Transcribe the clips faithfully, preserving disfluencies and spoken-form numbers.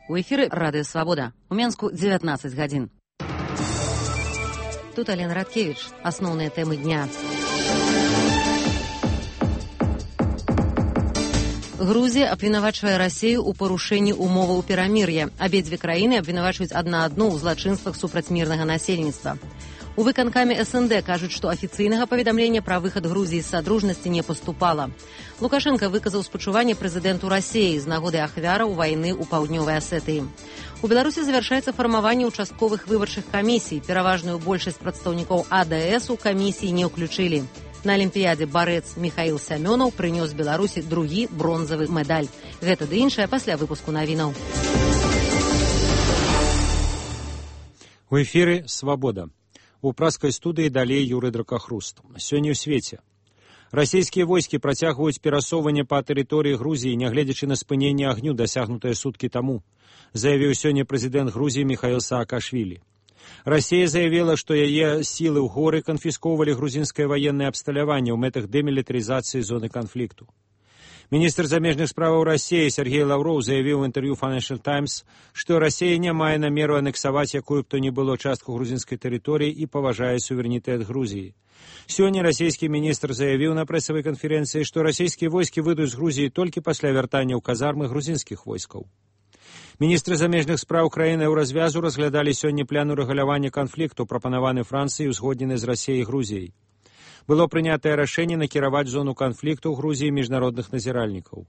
У эфіры Радыё Свабода. У Менску дзевятнаццаць гадзін. Тут Алена Радкевич. Асноўныя тэмы дня. Грузія абвінавачвае Расію ў парушэнні умоваў перамір'я. Абедзве краіны абвінавачваюць адна адну ў злачынствах супраць мірнага насельніцтва. У выканкаме эс эн дэ кажуць, што афіцыйнага паведамлення пра выхад Грузіі з садружнасці не паступала. Лукашенко выказаў спачуванне прэзідэнту Расіі з нагоды ахвяраў вайны ў паўднёвай Асетыі. У Беларусі завяршаецца фармаванне участковых выбарчых камісій. Пераважную большасць прадстаўнікоў а дэ эс у камісіі не ўключылі. На алімпіядзе барэц Міхаіл Сямёнаў прынёс Беларусі другі бронзавы медаль. Гэта ды іншае пасля выпуску навінаў. У эфіры «Свабода». У праскай студыі далей Юрый Дракахруст. Сёння ў свеце. Расійскія войскі працягваюць перасоўванне па тэрыторыі Грузіі, нягледзячы на спыненне агню, дасягнутае суткі таму, заявіў сёння прэзідэнт Грузіі Міхаіл Саакашвілі. Расія заявіла, што яе сілы ў горы канфіскоўвалі грузінскае ваеннае абсталяванне ў мэтах дэмілітарызацыі зоны канфлікту. Міністр замежных справаў Расіі Сергей Лаўроў заявіў у інтэрв'ю Financial Times, што Расія не мае намеру анексаваць якую б то ні было частку грузінскай тэрыторыі і паважае суверэнітэт Грузіі. Сёння расійскі міністр заявіў на прэсавай канферэнцыі, што расійскія войскі выйдуць з Грузіі толькі пасля вяртання ў казармы грузінскіх войскаў. Міністры замежных спраў краіны ў развязу разглядалі сёння план урэгулявання канфлікту, прапанаваны Францыяй, узгоднены з Расіяй і Грузіяй. Было прынятае рашэнне накіраваць зону канфлікту ў Грузіі міжнародных назіральнікаў.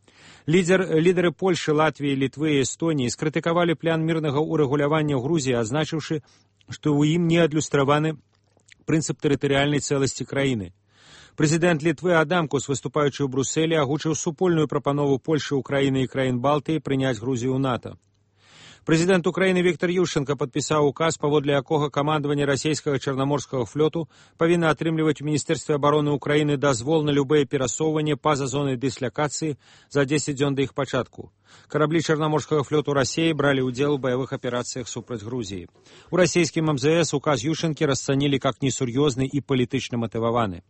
Лідер, лідары Польшы, Латвіі, Літвы і Эстоніі скрытыкавалі план мірнага урэгулявання ў Грузіі, азначыўшы, што ў ім не адлюстраваны прынцып тэрытарыяльнай цэласці краіны. Прэзідэнт Літвы Адамкус, выступаючы ў Брусэлі, агучыў супольную прапанову Польшы, Украіны і краін Балтыі прыняць Грузію ў НАТО. Прэзідэнт Украіны Віктор Ющенко падпісаў указ, паводле якога камандаванне расійскага чарнаморскага флоту павінна атрымліваць у Міністэрстве абароны Украіны дазвол на любыя перасоўванне па-за зонай дыслякацыі за дзесяць дзён да іх пачатку. Караблі чарнаморскага флоту Расіі бралі ўдзел у баявых аперацыях супраць Грузіі. У расійскім эм зэ эс указ Ющенкі расцанілі як несур'ёзны і палітычна матываваны.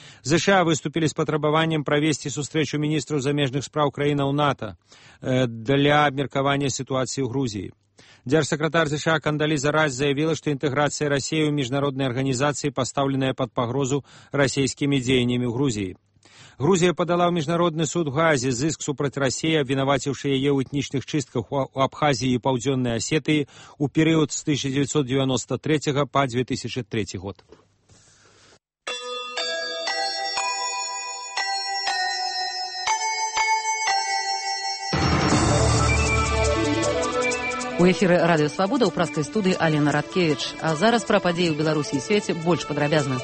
ЗША выступілі з патрабаваннем правесці сустрэчу міністраў замежных спраў краінаў НАТО э, для абмеркавання сітуацыі ў Грузіі. Дзяржсакратар ЗША Кандаліза Райс заявіла, што інтэграцыя Расіі ў міжнароднай арганізацыі пастаўленая пад пагрозу расійскімі дзеяннямі ў Грузіі. Грузія падала ў міжнародны суд у Гаазе зыск супраць Расіі, абвінаваціўшы яе ў этнічных чыстках у Абхазіі і Паўдзённай Асетыі ў перыяд з тысяча дзевяцьсот девяносто третьего па две тысячи третий год. У эфіры Радыё Свабода ў праскай студыі Алена Радкевич. А зараз пра падзеі ў Беларусі і свеце больш падрабязна.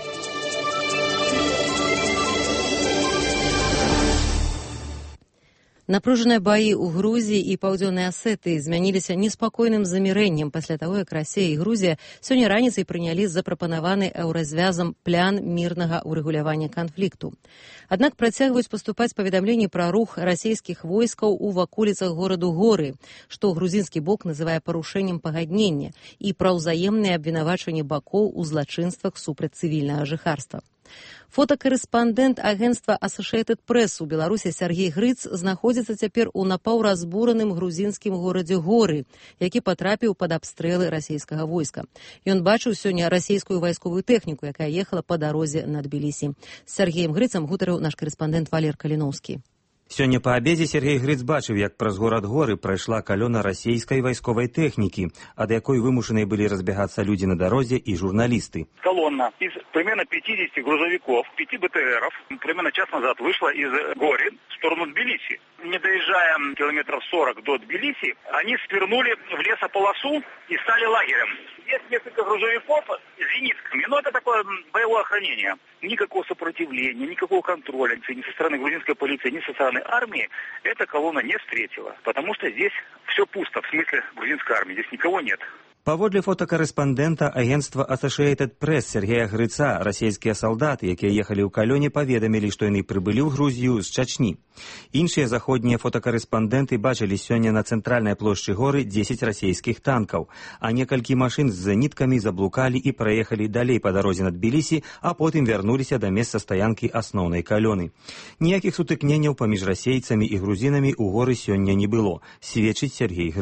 Напружаныя баі ў Грузіі і Паўдзённай Асетыі змяніліся неспакойным замірэннем пасля таго, як Расія і Грузія сёння раніцай прынялі запрапанаваны еўразвязам план мірнага ўрэгулявання канфлікту. Аднак працягваюць паступаць паведамленні пра рух расійскіх войскаў у ваколіцах гораду Горы, што грузінскі бок называе парушэннем пагаднення, і пра ўзаемнае абвінавачванне бакоў у злачынствах супраць цывільнага жыхарства. Фотакарэспандэнт агенцтва Associated Press у Беларусі Сергей Грыц знаходзіцца цяпер у напаўразбураным грузінскім горадзе Горы, які патрапіў пад абстрэлы расійскага войска. Ён бачыў сёння расійскую вайсковую тэхніку, якая ехала па дарозе на Тбілісі. З Сергеем Грыцам гутарыў наш карэспандэнт Валер Каліноўскі. Сёння па абедзе Сергей Грыц бачыў, як праз горад Горы прайшла калёна расійскай вайсковай тэхнікі, ад якой вымушаныя былі разбягацца людзі на дарозе і журналісты. Колонна из примерно пятидесяти грузовиков, пяти бэ тэ эров, примерно час назад вышла из Гори в сторону Тбилиси. Не доезжая километров сорок до Тбилиси, они свернули в лесополосу и стали лагерем. Есть несколько грузовиков с зенитками, но это такое боевое охранение. Никакого сопротивления, никакого контроля ни со стороны грузинской полиции, ни со стороны армии эта колонна не встретила. Потому что здесь все пусто, в смысле грузинской армии, здесь никого нет. Паводле фотакарэспандэнта агенцтва Associated Press Сергея Грыца, расійскія салдаты, якія ехалі ў калёне, паведамілі, што яны прыбылі ў Грузію з Чачні. Іншыя заходнія фотакарэспандэнты бачылі сёння на цэнтральнай плошчы горы дзесяць расійскіх танкаў, а некалькі машын з зеніткамі заблукалі і праехалі далей па дарозе на Тбілісі, а потым вярнуліся да месца стаянкі асноўнай калёны. Ніякіх сутыкненняў паміж расейцамі і грузінамі ў горы сёння не было, сведчыць Сергей Грыц.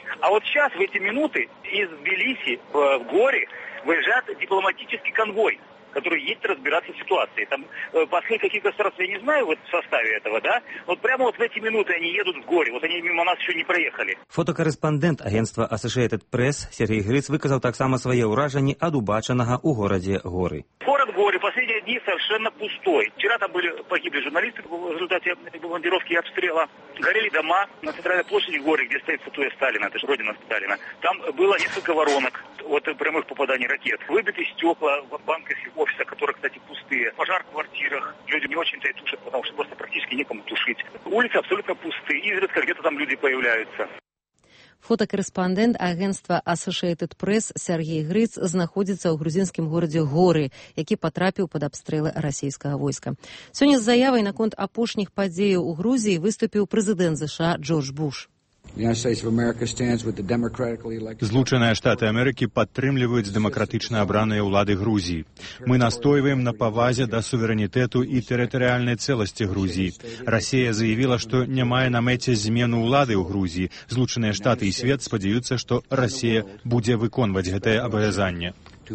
А вот сейчас, в эти минуты, из Тбилиси в Гори выезжает дипломатический конвой, который едет разбираться в ситуации. Там пошли какие-то государства, я не знаю, вот в составе этого, да? Вот прямо вот в эти минуты они едут в Горе, вот они мимо нас еще не проехали. Фотокарэспандэнт агентства Associated Press Сергей Грыц выказаў таксама свае ўражанні ад убачанага ў горадзе Горы. Город Горе последние дни совершенно пустой. Вчера там были погибли журналисты в результате бомбардировки и обстрела. Горели дома на центральной площади Горы, где стоит статуя Сталина, это же родина Сталина. Там было несколько воронок от прямых попаданий ракет. Выбиты стекла в банковских офисах, которые, кстати, пустые. Пожар в квартирах. Люди не очень-то и тушат, потому что просто практически некому тушить. Улицы абсолютно пустые. Изредка где-то там люди появляются. Фотакарэспандэнт агентства Associated Press Сергей Грыц знаходзіцца ў грузінскім горадзе Горы, які патрапіў пад абстрэлы расійскага войска. Сёння з заявай наконт апошніх падзеяў у Грузіі выступіў прэзідэнт ЗША Джордж Буш. Злучаныя Штаты Амерыкі падтрымліваюць дэмакратычна абраныя ўлады Грузіі. Мы настойваем на павазе да суверэнітэту і тэрытарыяльнай цэласці Грузіі. Расія заявіла, што не мае на мэце змену ўлады ў Грузіі. Злучаныя Штаты і свет спадзяюцца, што Расія будзе выконваць гэтае абавязанне.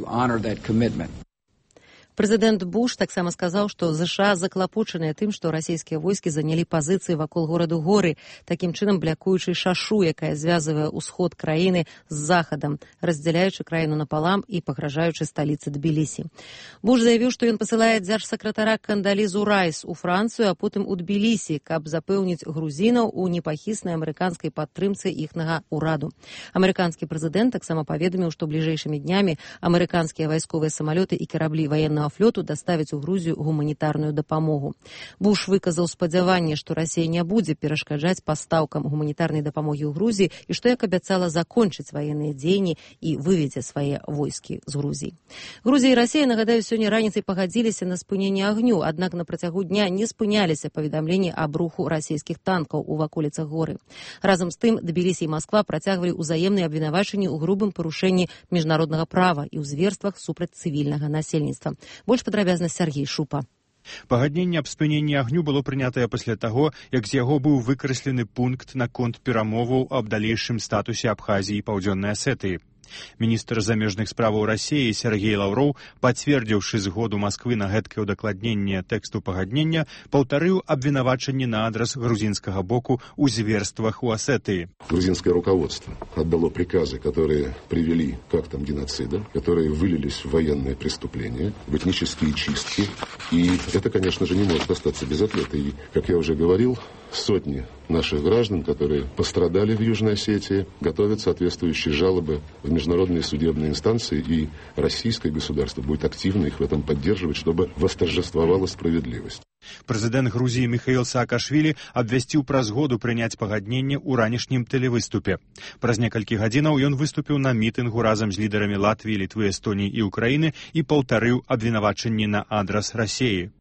Прэзідэнт Буш таксама сказаў, што ЗША заклапочаныя тым, што расійскія войскі занялі пазіцыі вакол гораду Горы, такім чынам блякуючы шашу, якая звязвае ўсход краіны з захадам, раздзяляючы краіну напалам і пагражаючы сталіцы Тбілісі. Буш заявіў, што ён пасылае дзяржсакратара Кандалізу Райс у Францыю, а потым у Тбілісі, каб запэўніць грузінаў у непахіснай амерыканскай падтрымцы іхнага ўраду. Амерыканскі прэзідэнт таксама паведаміў, што бліжэйшымі днямі амерыканскія вайсковыя самалёты і караблі ваеннага флоту даставіць у Грузію гуманітарную дапамогу. Буш выказаў спадзяванне, што Расія не будзе перашкаджаць пастаўкам гуманітарнай дапамогі ў Грузіі і што, як абяцала, закончыць ваенныя дзеянні і выведзе свае войскі з Грузіі. Грузія і Расія, нагадаю, сёння раніцай пагадзіліся на спыненне агню, аднак на працягу дня не спыняліся паведамленні аб руху расійскіх танкаў у ваколіцах Горы. Разам з тым, Тбілісі і Масква працягвалі ўзаемныя абвінавачанні ў грубым парушэнні міжнароднага права і ў зверствах супраць цывільнага насельніцтва. Больш падрабязна Сергей Шупа. Пагадненне аб спыненні агню было прынятае пасля таго, як з яго быў выкрэслены пункт наконт перамоваў аб далейшым статусе Абхазіі і Паўдзённай Асетыі. Міністр замежных справаў Расіі Сергей Лаўроў, пацвердзіўшы згоду Масквы на гэткае ўдакладненне тэксту пагаднення, паўтарыў абвінавачанні на адрас грузинскага боку ў зверствах у Осетии. Грузинское руководство отдало приказы, которые привели к актам геноцида, которые вылились в военные преступления, в этнические чистки. И это, конечно же, не может остаться без ответа. И, как я уже говорил, сотни наших граждан, которые пострадали в Южной Осетии, готовят соответствующие жалобы в международные судебные инстанции, и российское государство будет активно их в этом поддерживать, чтобы восторжествовала справедливость. Прэзідэнт Грузіі Міхаіл Саакашвілі абвясціў пра згоду прыняць пагадненне ў ранішнім тэлевыступе. Праз некалькі гадзінаў ён выступіў на мітынгу разам з лідарамі Латвіі, Літвы, Эстоніі і Украіны і паўтарыў абвінавачанні на адрас Расіі.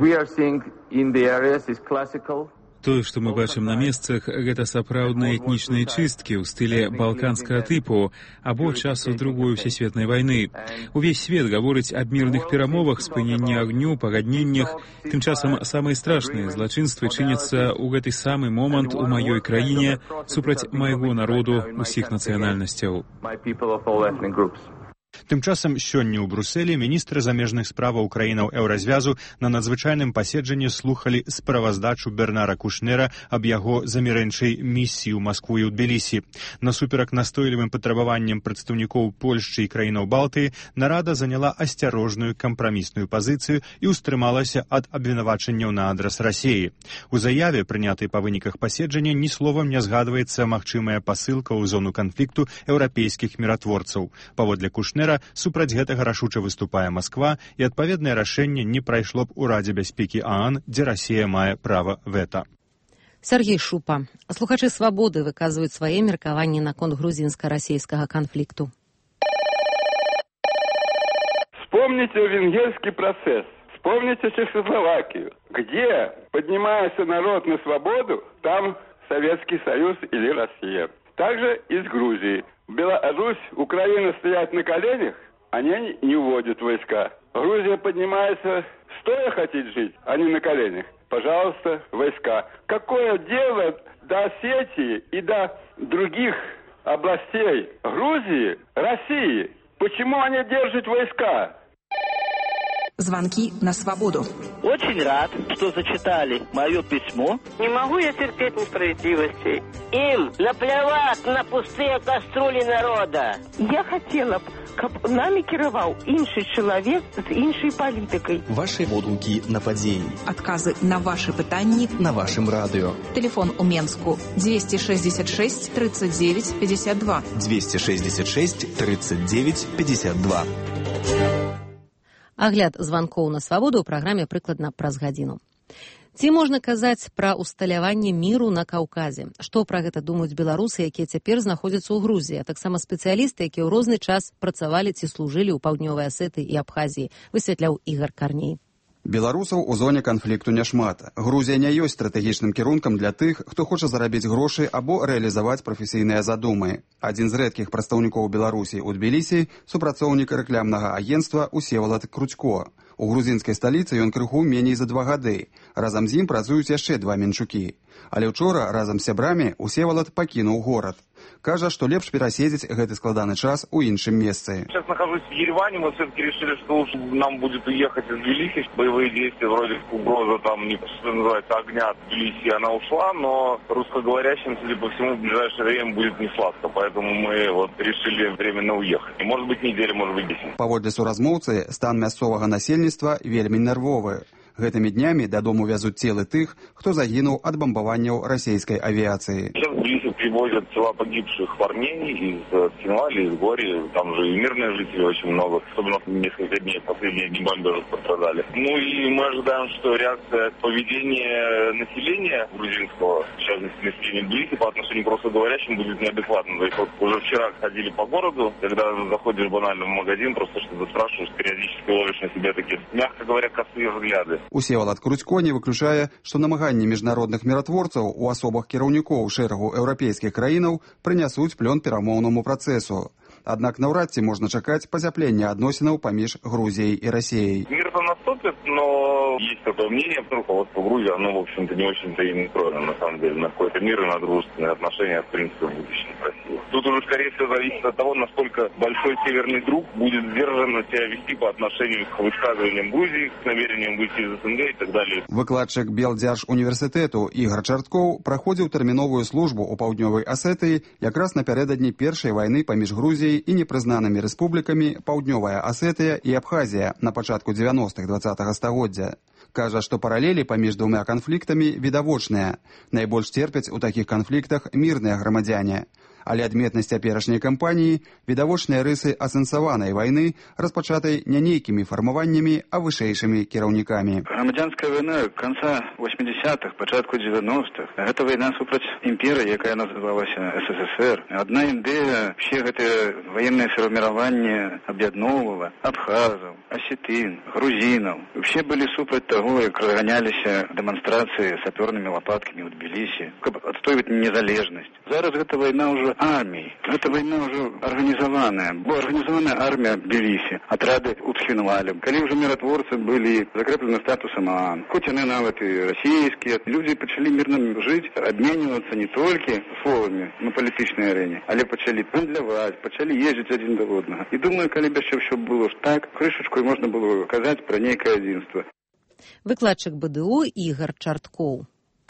Тое, што мы бачым на месцах, гэта сапраўдныя этнічныя чысткі ў стыле балканскага тыпу або часу другой сусветнай вайны. Увесь свет гаворыць аб мірных перамовах, спыненні агню, пагадненнях. Тым часам самыя страшныя злачынствы чыняцца ў гэты самы момант у маёй краіне супраць майго народу усіх нацыянальнасцяў. Тым часам сёння ў Брусэлі міністры замежных справаў краінаў еўразвязу на надзвычайным паседжанні слухалі справаздачу Бернара Кушнера аб яго замірэнчай місіі ў Маскву і ў Тбілісі. Насуперак настойлівым патрабаванням прадстаўнікоў Польшчы і краінаў Балтыі, нарада заняла асцярожную кампрамісную пазіцыю і ўстрымалася ад абвінавачанняў на адрас Расіі. У заяве, прынятай па выніках паседжання, ні словам не згадваецца магчымая пасылка ў зону канфлікту еўрапейскіх міратворцаў. Паводле Кушнера, супраць гэтага рашуча выступае Масква, і адпаведнае рашэнне не прайшло б у Радзе бяспекі ААН, дзе Расія мае права вета. Сергей Шупа. Слухачы «Свабоды» выказваюць свае меркаванні наконт грузінска-расійскага канфлікту. Вспомните венгерский процесс, вспомните Чехословакию, где поднимается народ на свободу, там Советский Союз или Россия. Также и с Грузией. Беларусь, Украина стоят на коленях, они не уводят войска. Грузия поднимается, стоя хотите жить, а не на коленях. Пожалуйста, войска. Какое дело до Осетии и до других областей Грузии России. Почему они держат войска? Звонки на свободу. Очень рад, что зачитали мое письмо. Не могу я терпеть несправедливости. Им наплевать на пустые кастрюли народа. Я хотела б, каб нами кіраваў іншы чалавек з іншай палітыкай. Ваши водгукі на падзеі. Адказы на ваши пытанні на вашым радыё. Телефон у Менску двести шестьдесят шесть тридцать девять пятьдесят два. двести шестьдесят шесть тридцать девять пятьдесят два. Агляд званкоў на свабоду ў праграме прыкладна праз гадзіну. Ці можна казаць пра усталяванне міру на Каўказе? Што пра гэта думаюць беларусы, якія цяпер знаходзяцца ў Грузіі, а таксама спецыялісты, якія ў розны час працавалі ці служылі ў паўднёвай Асетыі і Абхазіі, высвятляў Ігар Карней. Беларусаў у зоне канфлікту няшмат. Грузія не ёсць стратэгічным кірункам для тых, хто хоча зарабіць грошы або рэалізаваць прафесійныя задумы. Адзін з рэдкіх прадстаўнікоў Беларусі ў Тбілісі супрацоўнік рэкламнага агенцтва Усевалад Крудзько. У грузінскай сталіцы ён крыху меней за два гады. Разам з ім працуюць яшчэ два менчукі. Але ўчора разам з сябрамі Усевалад пакінуў горад. Кажа, что лепш пераседзець гэты складаны час у іншым месцы. Сейчас нахожусь в Ереване, мы все-таки решили, что лучше нам будет уехать из Тбилиси. Боевые действия, вроде угроза там, не что называется, огня от Тбилиси, она ушла, но русскоговорящим, судя по всему, в ближайшее время будет не сладко, поэтому мы вот решили временно уехать. И может быть неделя, может быть десять. Паводле суразмоўцы, стан мясцовага насельніцтва вельмі нервовы. Гэтымі днямі дадому вязуць целы тых, хто загінуў ад бамбаванняў расійскай авіяцыі. Сейчас в Тбилиси привозят тела погибших парней из Цинвали, из Гори. Там же и мирные жители очень много. Особенно несколько дней, последние дни бомбежек пострадали. Ну и мы ожидаем, что реакция поведения населения грузинского, в частности населения Тбилиси, по отношению к русскоговорящим будет неадекватна. То есть вот уже вчера ходили по городу, когда заходишь банально в магазин, просто что-то спрашиваешь, периодически ловишь на себе такие, мягко говоря, косые взгляды. Усевалад Крудзько не выключае, што намаганні міжнародных міратворцаў у асобах кіраўнікоў шэрагу еўрапейскіх краінаў прынясуць плён перамоўнаму працэсу. Аднак наўрад ці можна чакаць пазяплення адносінаў паміж Грузіяй і Расіяй. Мир-то наступит, но есть такое мнение, что руководство Грузии, оно, в общем-то, не очень-то и настроено, на самом деле, на какой-то мир и на дружественные отношения, в принципе, в будущем с Россией. Тут уже, скорее всего, зависит от того, насколько большой северный друг будет сдержанно себя вести по отношению к высказываниям Грузии, к намерениям выйти из СНГ и так далее. Выкладчык Белдзяржуніверсітэту Ігар Чарткоў праходзіў тэрміновую службу ў паўднёвай Асетыі якраз напярэдадні першай вайны паміж Грузіяй і непрызнанымі рэспублікамі Паўднёвая Асетыя і Абхазія на пачатку дзевяностых двадцатага стагоддзя. Кажа, што паралелі паміж двумя канфліктамі відавочныя. Найбольш церпяць у такіх канфліктах мірныя грамадзяне. Але адметнасць цяперашняй кампаніі відавочныя рысы асэнсаванай вайны, распачатай не нейкімі фармаваннямі, а вышэйшымі кіраўнікамі. Грамадзянская вайна канца восьмидесятых, пачатку девяностых. Гэта вайна супраць імперыі, якая называлася СССР. Адна ідэя, все гэтыя ваенныя фарміраванні аб'ядноўвала абхазаў, асетын, грузінаў. Все былі супраць таго, як разганяліся дэманстрацыі сапёрнымі лапаткамі ў Тбілісі, каб адстойваць незалежнасць. Зараз гэта вайна ўжо армии. Это война уже организованная. Была организованная армия Тбилиси, отряды у Тхинвали. Когда уже миротворцы были закреплены статусом ООН. Хоть они нават и российские, люди начали мирно жить, обмениваться не только словами на политичной арене, але почали пандлявать, почали ездить один до одного. И думаю, когда бы все было так, крышечкой можно было сказать про некое единство. Выкладчик БДУ Ігар Чарткоў.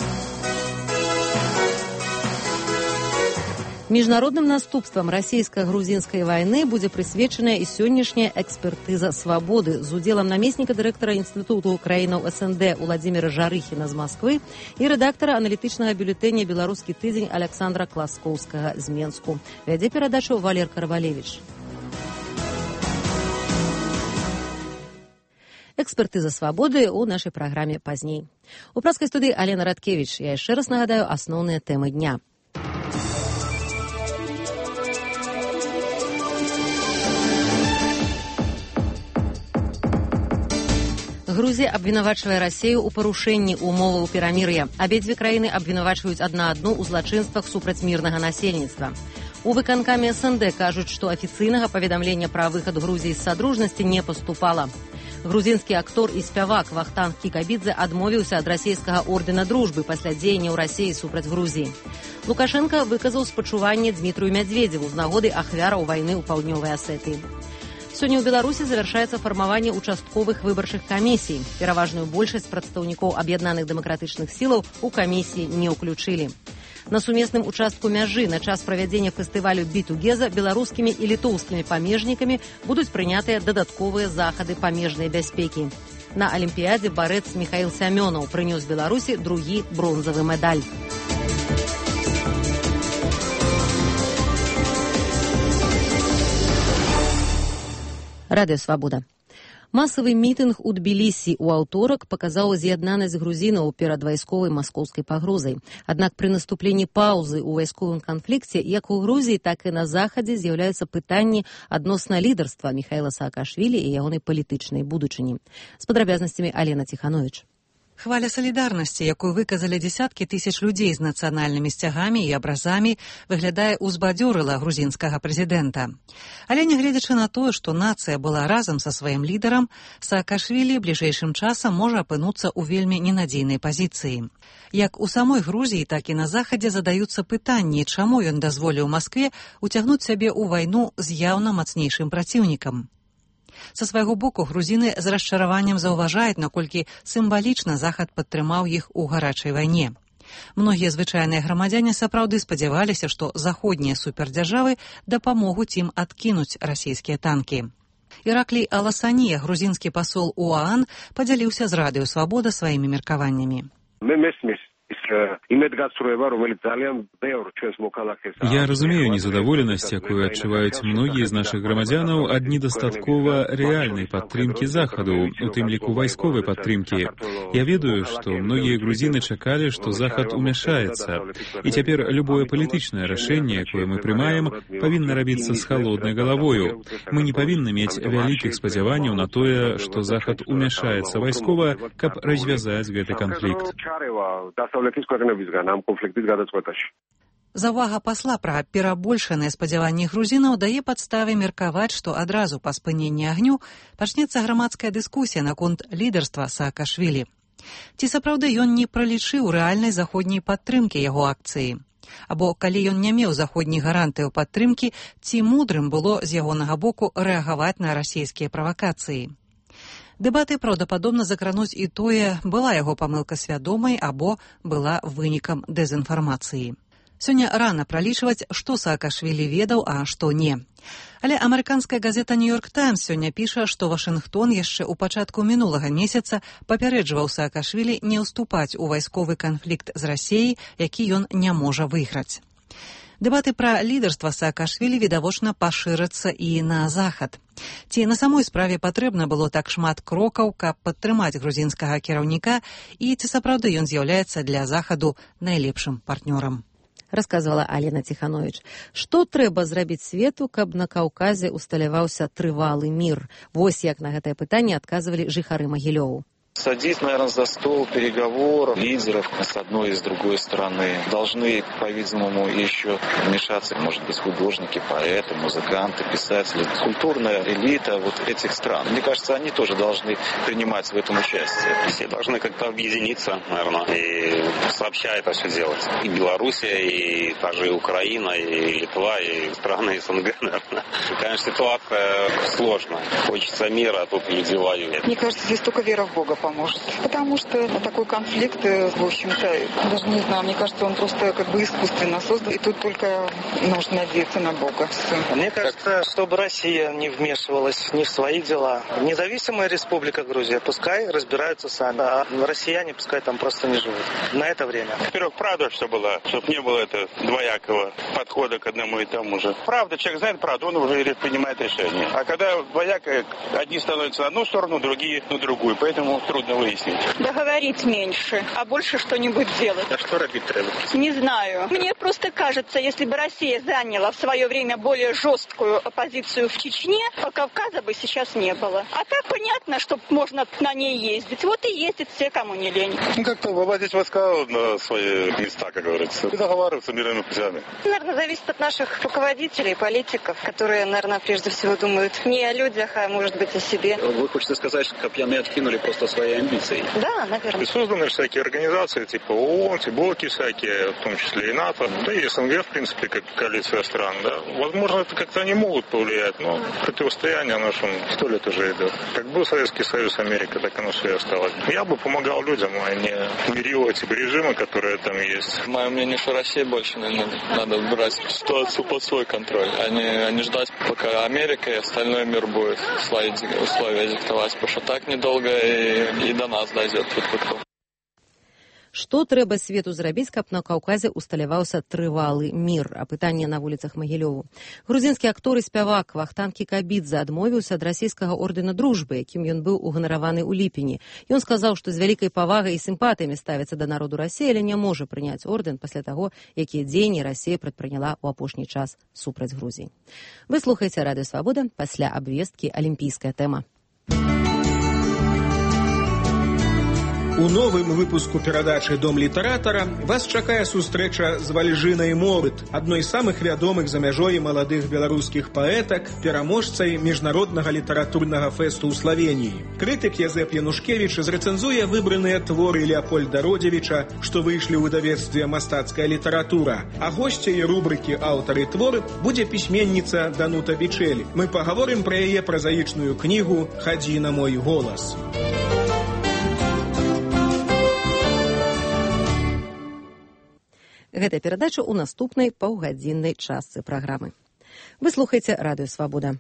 Міжнародным наступствам расійска-грузінскай вайны будзе прысвечаная і сённяшняя экспертыза свабоды з удзелам намесніка дырэктара Інстытуту краінаў СНД Уладзіміра Жарыхіна з Масквы і рэдактара аналітычнага бюлетэня «Беларускі тыдзень» Аляксандра Класкоўскага з Менску. Вядзе перадачу Валер Карвалевіч. Экспертыза свабоды ў нашай праграме пазней. У праскай студыі Алена Радкевіч. Я яшчэ раз нагадаю асноўныя тэмы дня. Грузія абвінавачвае Расію ў парушэнні умоваў перамір'я. Абедзве краіны абвінавачваюць адна адну ў злачынствах супраць мірнага насельніцтва. У выканкаме СНД кажуць, што афіцыйнага паведамлення пра выхад Грузіі з садружнасці не паступала. Грузінскі актор і спявак Вахтанг Кікабідзе адмовіўся ад расійскага ордэна дружбы пасля дзеянняў Расіі супраць Грузіі. Лукашенко выказаў спачуванне Дмітрию Мядзведзеву з нагоды ахвяраў вайны ў паўднёвай Асетыі. Сёння ў Беларусі завяршаецца фармаванне участковых выбарчых камісій. Пераважную большасць прадстаўнікоў аб'яднаных дэмакратычных сілаў у камісіі не ўключылі. На сумесным участку мяжы на час правядзення фестывалю Бітугеза беларускімі і літоўскімі памежнікамі будуць прынятыя дадатковыя захады памежнай бяспекі. На алімпіядзе барэц Міхаіл Сямёнаў прынёс Беларусі другі бронзавы медаль. Радыё Свабода. Масавы мітынг у Тбілісі ў аўторак паказаў з'яднанасць грузінаў перад вайсковай маскоўскай пагрозай. Аднак пры наступленні паўзы ў вайсковым канфлікце як у Грузіі, так і на захадзе з'яўляюцца пытанні адносна лідарства Міхаіла Саакашвілі і ягонай палітычнай будучыні. З падрабязнасцямі Алена Ціхановіч. Хваля салідарнасці, якую выказалі дзесяткі тысяч людзей з нацыянальнымі сцягамі і абразамі, выглядае узбадзёрыла грузінскага прэзідэнта. Але нягледзячы на тое, што нацыя была разам са сваім лідарам, Саакашвілі бліжэйшым часам можа апынуцца ў вельмі ненадзейнай пазіцыі. Як у самой Грузіі, так і на захадзе задаюцца пытанні, чаму ён дазволіў Маскве уцягнуць сябе ў вайну з яўна мацнейшым праціўнікам. Са свайго боку грузіны з расчараваннем заўважаюць, наколькі сімвалічна захад падтрымаў іх у гарачай вайне. Многія звычайныя грамадзяне сапраўды спадзяваліся, што заходнія супердзяржавы дапамогуць ім адкінуць расійскія танкі. Іраклій Аласанія, грузінскі пасол у ОАН, падзяліўся з Радыё Свабода сваімі меркаваннямі. Я разумею незадаволенасць, якую адчуваюць многія з нашых грамадзянаў ад недастаткова рэальнай падтрымкі захаду, у тым ліку вайсковай падтрымкі. Я ведаю, што многія грузіны чакалі, што захад умяшаецца. І цяпер любое палітычнае рашэнне, якое мы прымаем, павінна рабіцца з халоднай галавою. Мы не павінны мець вялікіх спадзяванняў на тое, што захад умяшаецца вайскова, каб развязаць гэты канфлікт. Заўвага пасла пра перабольшаныя спадзяванні грузінаў дае падставы меркаваць, што адразу па спыненні агню пачнецца грамадская дыскусія наконт лідарства Саакашвілі. Ці сапраўды ён не пралічыў рэальнай заходняй падтрымкі яго акцыі? Або калі ён не меў заходніх гарантыяў падтрымкі, ці мудрым было з ягонага боку рэагаваць на расійскія правакацыі? Дэбаты праўдападобна закрануць і тое, была яго памылка свядомай або была вынікам дэзінфармацыі. Сёння рана пралічваць, што Саакашвілі ведаў, а што не. Але амерыканская газета «Нью-Йорк Таймс» сёння піша, што Вашынгтон яшчэ ў пачатку мінулага месяца папярэджваў Саакашвілі не ўступаць у вайсковы канфлікт з Расіяй, які ён не можа выйграць. Дэбаты пра лідарства Саакашвілі відавочна пашырацца і на захад. Ці на самой справе патрэбна было так шмат крокаў, каб падтрымаць грузінскага кіраўніка, і ці сапраўды ён з'яўляецца для захаду найлепшым партнёрам? Расказвала Алена Ціхановіч. Што трэба зрабіць свету, каб на Каўказе усталяваўся трывалы мір? Вось як на гэтае пытанне адказвалі жыхары Магілёву. Садись, наверное, за стол переговоров лидеров с одной и с другой стороны. Должны, по-видимому, еще вмешаться, может быть, художники, поэты, музыканты, писатели, культурная элита вот этих стран. Мне кажется, они тоже должны принимать в этом участие. Все должны как-то объединиться, наверное, и сообща это все делать. И Белоруссия, и та же Украина, и Литва, и страны СНГ, наверное. Конечно, ситуация сложная. Хочется мира, а тут люди воюют. Мне кажется, здесь только вера в Бога поможет. Потому что такой конфликт, в общем-то, даже не знаю, мне кажется, он просто как бы искусственно создан. И тут только нужно надеяться на Бога. Все. Мне кажется, чтобы Россия не вмешивалась ни в свои дела. Независимая республика Грузия, пускай разбираются сами. А россияне пускай там просто не живут. На это время. Во-первых, правда, что было, чтобы не было это двоякого подхода к одному и тому же. Правда, человек знает правду, он уже принимает решение. А когда двояко, одни становятся на одну сторону, другие на другую. Поэтому трудно. сегодня выяснить? Договорить меньше, а больше что-нибудь делать. А что робить треба? Не знаю. Мне просто кажется, если бы Россия заняла в свое время более жесткую позицию в Чечне, по Кавказа бы сейчас не было. А так понятно, что можно на ней ездить. Вот и ездят все, кому не лень. Ну, как-то выводить войска на свои места, как говорится, и договариваться мирными путями. Наверное, зависит от наших руководителей, политиков, которые, наверное, прежде всего думают не о людях, а, может быть, о себе. Вы хотите сказать, что копьями откинули просто свои амбиции? Да, наверное. И созданы всякие организации, типа ООН, блоки всякие, в том числе и НАТО, да и СНГ, в принципе, как коалиция стран, да. Возможно, это как-то они могут повлиять, но противостояние нашим сто лет уже идет. Как был Советский Союз, Америка, так оно все и осталось. Я бы помогал людям, а не мирил эти режимы, которые там есть. Мое мнение, что России больше, наверное, надо брать ситуацию под свой контроль, а не, а не ждать, пока Америка и остальной мир будет свои условия диктовать, потому что так недолго и, и до нас дойдет. Што трэба свету зрабіць, каб на Каўказе усталяваўся трывалы мір? Апытанне на вуліцах Магілёву. Грузінскі актор і спявак Вахтанг Кикабидзе адмовіўся ад расійскага ордэна дружбы, якім ён быў уганараваны ў ліпені. Ён сказаў, што з вялікай павагай і сімпатыямі ставіцца да народу Расіі, але не можа прыняць ордэн пасля таго, якія дзеянні Расія прадпрыняла ў апошні час супраць Грузіі. Вы слухаеце Радыё Свабода, пасля абвесткі алімпійская тэма. У новым выпуску перадачы «Дом літаратара» вас чакае сустрэча з Вальжынай Морыт, адной з самых вядомых за мяжой маладых беларускіх паэтак, пераможцай міжнароднага літаратурнага фэсту ў Славеніі. Крытык Язэп Янушкевіч зрэцэнзуе выбраныя творы Леапольда Родзевіча, што выйшлі ў выдавецтве «Мастацкая літаратура», а госцяй рубрыкі «Аўтары твор» будзе пісьменніца Данута Бичель. Мы пагаворым пра яе празаічную кнігу «Хадзі на мой голас». Гэта перадача ў наступнай паўгадзіннай частцы праграмы. Вы слухаеце Радыё Свабода.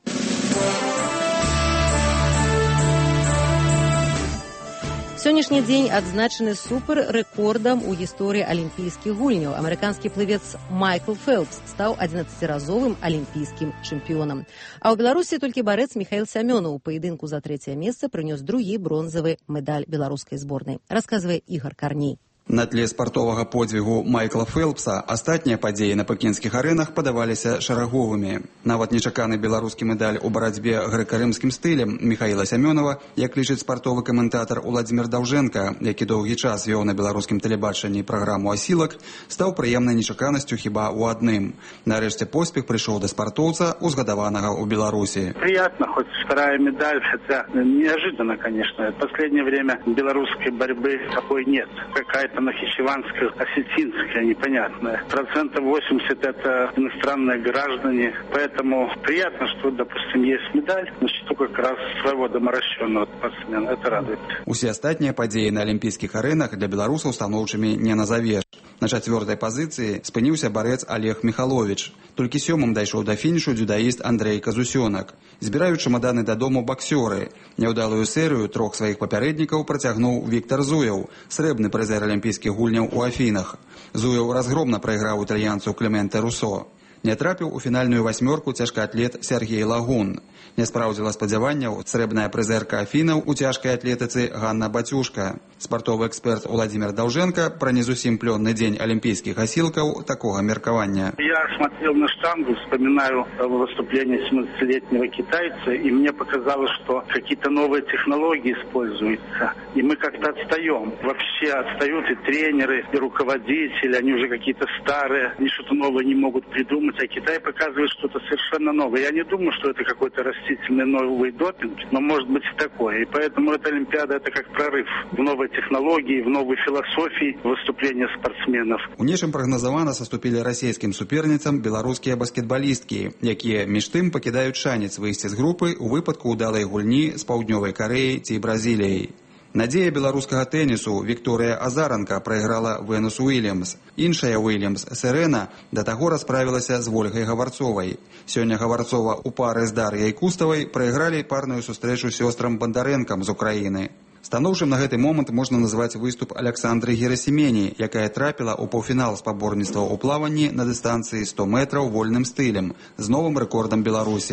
Сённяшні дзень адзначаны супер-рэкордам у гісторыі алімпійскіх гульняў. Амерыканскі плывец Майкл Фэлпс стаў адзінаццаціразовым алімпійскім чэмпіёнам. А ў Беларусі толькі барэц Міхаіл Сямёнаў у паядынку за трэцяе месца прынёс другі бронзавы медаль беларускай зборнай. Расказвае Ігор Карней. На тле спартовага подзвігу Майкла Фэлпса астатнія падзеі на пекінскіх арэнах падаваліся шараговымі. Нават нечаканы беларускі медаль у барацьбе грэка-рымскім стылем Міхаіла Сямёнава, як лічыць спартовы каментатар Уладзімір Даўжэнка, які доўгі час вёў на беларускім тэлебачанні праграму «Асілак», стаў прыемнай нечаканасцю хіба ў адным. Нарэшце поспех прыйшоў да спартоўца, узгадаванага ў Беларусі. Приятно, хоть вторая медаль, хотя неожиданно, конечно. В последнее время белорусской борьбы такой нет. Какая-то нахичеванская, осетинская, непонятная. Процентов восемьдесят это иностранные граждане. Поэтому приятно, что, допустим, есть медаль на счету как раз своего доморощенного спортсмена. Это радует. Усе астатнія падзеі на алімпійскіх арэнах для беларусаў станоўчымі не назавеш. На чацвёртай пазіцыі спыніўся барэц Олег Михалович. Толькі сёмым дайшоў да фінішу дзюдаіст Андрей Казусёнак. Збіраюць чамаданы дадому баксёры. Няўдалую серыю трох сваіх папярэднікаў працягнуў Віктор Зуяў, срэбны прызер алімпійскіх гульняў у Афінах. Зуяў разгромна прайграў італьянцу Клементе Русо. Не трапіў у фінальную васьмёрку цяжкаатлет Сергей Лагун. Не спраўдзіла спадзяванняў срэбная прызерка Афінаў у цяжкай атлетыцы Ганна Бацюшка. Спартовы эксперт Уладзімір Даўжэнка пра не зусім плённы дзень алімпійскіх гасілкаў такога меркавання. Я смотрел на штангу, вспоминаю выступление семнадцатилетнего китайца, и мне показалось, что какие-то новые технологии используются, и мы как-то отстаем. Вообще отстают и тренеры, и руководители, они уже какие-то старые, они что-то новое не могут придумать, а Китай показывает что-то совершенно новое. Я не думаю, что это какой-то растительный новый допинг, но может быть и такое. И поэтому эта Олимпиада — это как прорыв в новой технологии, в новой философии выступления спортсменов. У нечым прагназавана саступілі расійскім суперніцам беларускія баскетбалісткі, якія між тым пакідаюць шанец выйсці з групы ў выпадку ўдалай гульні з Паўднёвай Карэяй ці Бразіліяй. Надзея беларускага тэнісу Вікторыя Азаранка прайграла Венус Уильямс. Іншая Уильямс, Серена, да таго расправілася з Вольгай Гаварцовай. Сёння Гаварцова ў пары з Дар'яй Куставай прайгралі парную сустрэчу сёстрам Бандарэнкам з Украіны. Станоўчым на гэты момант можна назваць выступ Аляксандры Герасімені, якая трапіла ў паўфінал спаборніцтва ў плаванні на дыстанцыі сто метраў вольным стылем з новым рэкордам Беларусі.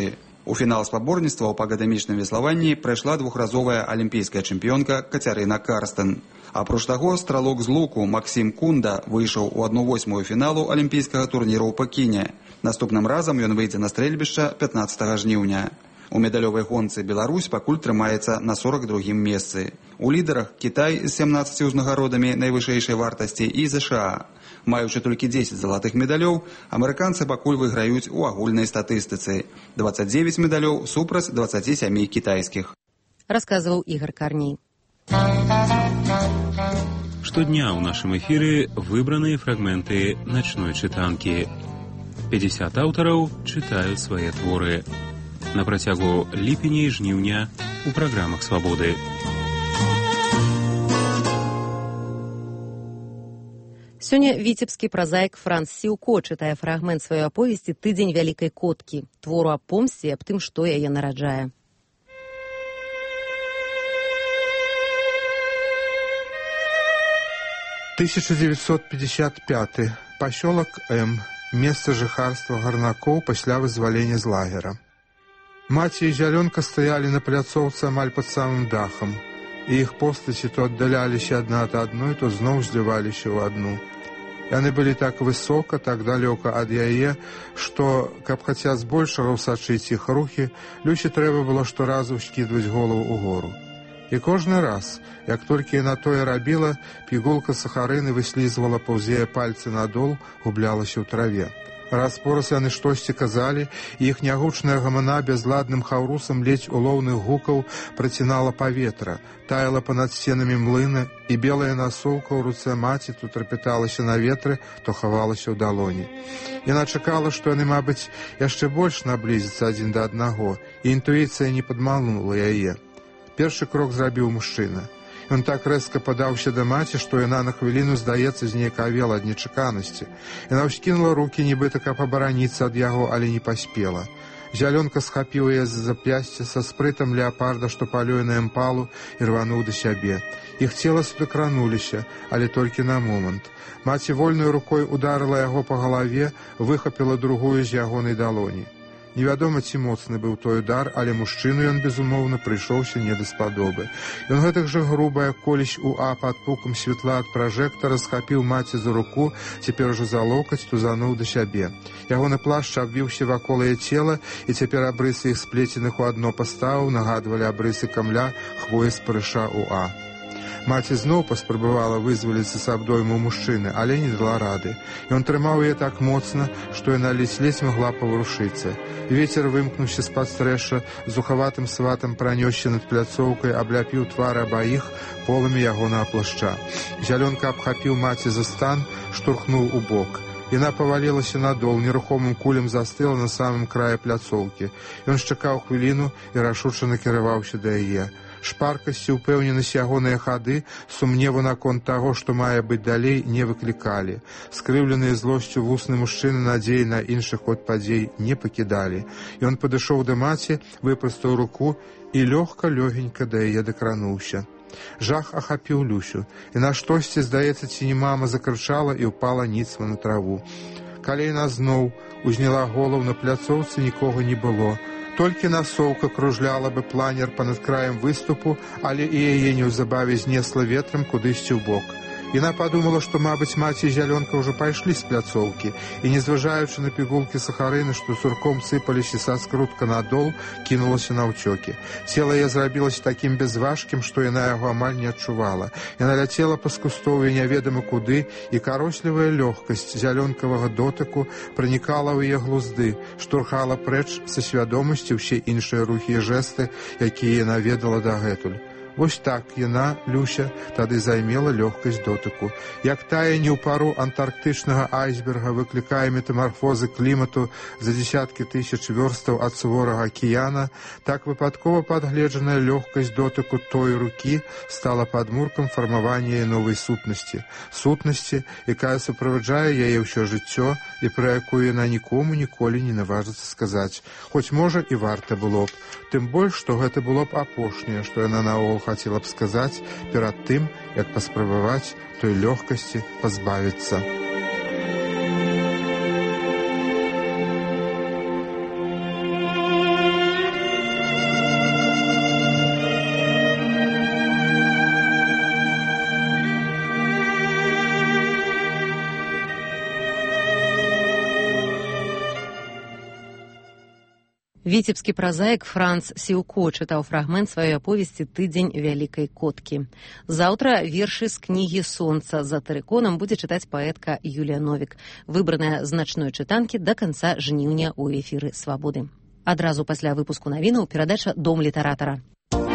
У фінал спаборніцтваў па акадэмічным веславанні прайшла двухразовая алімпійская чэмпіёнка Кацярына Карстэн. Апроч таго, стралок з луку Максім Кунда выйшаў у адну восьмую фіналу алімпійскага турніру ў Пекіне. Наступным разам ён выйдзе на стрэльбішча пятнаццатага жніўня. У медалёвай гонцы Беларусь пакуль трымаецца на сорок другім месцы. У лідарах Кітай з сямнаццаці ўзнагародамі найвышэйшай вартасці і ЗША. Маючы толькі дзесяць залатых медалёў, амерыканцы пакуль выйграюць у агульнай статыстыцы. дваццаць дзевяць медалёў супраць дваццаці сямі кітайскіх. Расказваў Ігор Карней. Штодня ў нашым эфіры выбраныя фрагменты начной чытанкі. пятьдесят аўтараў чытаюць свае творы. На працягу ліпеня і жніўня у праграмах «Свабоды». Сёння віцебскі празаік Франц Сіўко чытае фрагмент сваёй аповесці «Тыдзень вялікай коткі», твору аб помсце і аб тым, што яе нараджае. тысяча девятьсот пятьдесят пятый. Пасёлак М. Месца жыхарства гарнакоў пасля вызвалення з лагера. Маці і зялёнка стаялі на пляцоўцы амаль пад самым дахам, і іх постаці то аддаляліся адна ад адной, то зноў зліваліся ў адну. Яны былі так высока, так далёка ад яе, што, каб хаця збольшага ўсачыць іх рухі, Люсі трэба было шторазу ўскідваць голову ўгору. І кожны раз, як толькі яна тое рабіла, пігулка сахарыны выслізвала паўз яе пальцы надол, гублялася ў траве. Раз пораз яны штосьці казалі, і іх нягучная гамана бязладным хаўрусам ледзь улоўных гукаў працінала паветра, таяла панад сценамі млына, і белая насоўка ў руцэ маці то трапяталася на ветры, то хавалася ў далоні. Яна чакала, што яны, мабыць, яшчэ больш наблізяцца адзін да аднаго, і інтуіцыя не падманула яе. Першы крок зрабіў мужчына. Ён так рэзка падаўся да маці, што яна на хвіліну, здаецца, знейкавела ад нечаканасці. Яна ўскінула рукі, нібыта каб абараніцца ад яго, але не паспела. Зялёнка схапіў яе з запясця са спрытам леапарда, што палюе на імпалу, і рвануў да сябе. Іх цела судакрануліся, але толькі на момант. Маці вольнай рукой ударыла яго па галаве, выхапіла другую з ягонай далоні. Невядома, ці моцны быў той удар, але мужчыну ён, безумоўна, прыйшоўся не даспадобы. Ён гэтак жа груба, як колісь у А пад пукам святла ад пражэктара, схапіў маці за руку, цяпер ужо за локаць тузануў да сябе. Ягоны плашч абвіўся вакол яе цела, і цяпер абрысы іх сплеценых у адно паставаў нагадвалі абрысы камля хвоі спарыша у А. Маці зноў паспрабавала вызваліцца з абдойму мужчыны, але не дала рады. Ён трымаў яе так моцна, што яна ледзь-ледзь магла паварушыцца. Вецер, вымкнуўся з-пад стрэша, зухаватым сватам пранёсся над пляцоўкай, абляпіў твар абаіх поламі ягонага плашча. Зялёнка абхапіў маці за стан, штурхнуў у бок. Яна павалілася надол, нерухомым кулем застыла на самым краі пляцоўкі. Ён чакаў хвіліну і рашуча накіраваўся да яе. Шпаркасць і ўпэўненасць ягоныя хады, сумневу наконт таго, што мае быць далей, не выклікалі. Скрыўленыя злосцю вусны мужчыны надзеі на іншы ход падзей не пакідалі. Ён падышоў да маці, выпрастаў руку і лёгка, лёгенька да яе дакрануўся. Жах ахапіў Люсю, і на штосьці, здаецца, ці не мама, закрычала і ўпала ніцва на траву. Калі яна зноў узняла голову, на пляцоўцы нікога не было. Толькі насоўка кружляла бы планер панад краем выступу, але і яе неўзабаве знесла ветрам кудысьці ў бок. Яна падумала, што, мабыць, маці і зялёнка ўжо пайшлі з пляцоўкі, і, не зважаючы на пігулкі сахарыны, што сурком сыпаліся са скрутка надол, кінулася на ўцёкі. Цела яе зрабілася такім бязважкім, што яна яго амаль не адчувала. Яна ляцела па скустоўі неведама куды, і карослівая лёгкасць зялёнкавага дотыку пранікала ў яе глузды, штурхала прэч са свядомасці ўсе іншыя рухі і жэсты, якія яна ведала дагэтуль. Вось так яна, Люся, тады займела лёгкасць дотыку. Як тая не ў пару антарктычнага айсберга выклікае метамарфозы клімату за дзесяткі тысяч вёрстаў ад суворага акіяна, так выпадкова падгледжаная лёгкасць дотыку той рукі стала падмуркам фармавання новай сутнасці. Сутнасці, якая суправаджае яе ўсё жыццё і пра якую яна нікому ніколі не наважыцца сказаць. Хоць, можа, і варта было б. Тым больш, што гэта было б апошняе, што яна наогул хацела б сказаць перад тым, як паспрабаваць той лёгкасці пазбавіцца. Віцебскі празаік Франц Сіўко чытаў фрагмент сваёй аповесці «Тыдзень вялікай коткі». Заўтра вершы з кнігі «Сонца» за тэрыконам будзе чытаць паэтка Юлія Новік, выбраная з начной чытанкі да канца жніўня ў эфіры «Свабоды». Адразу пасля выпуску навінаў перадача «Дом літаратара».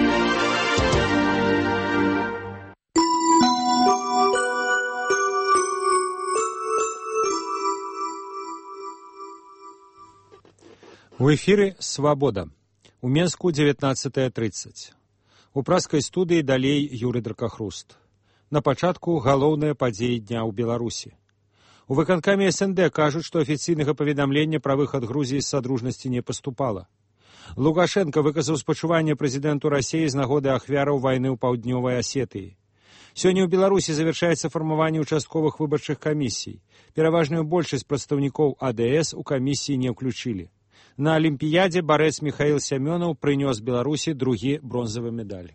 У эфіры «Свабода». У Менску дзевятнаццатая трыццаць. У праскай студыі далей Юрый Дракахруст. На пачатку галоўныя падзеі дня ў Беларусі. У выканкаме эс эн дэ кажуць, што афіцыйнага паведамлення пра выхад Грузіі з садружнасці не паступала. Лукашенко выказаў спачуванне прэзідэнту Расіі з нагоды ахвяраў вайны ў паўднёвай Асетыі. Сёння ў Беларусі завяршаецца фармаванне участковых выбарчых камісій. Пераважную большасць прадстаўнікоў а дэ эс у камісіі не ўключылі. На Алімпіядзе барэц Міхаіл Сямёнаў прынёс Беларусі другі бронзавы медаль.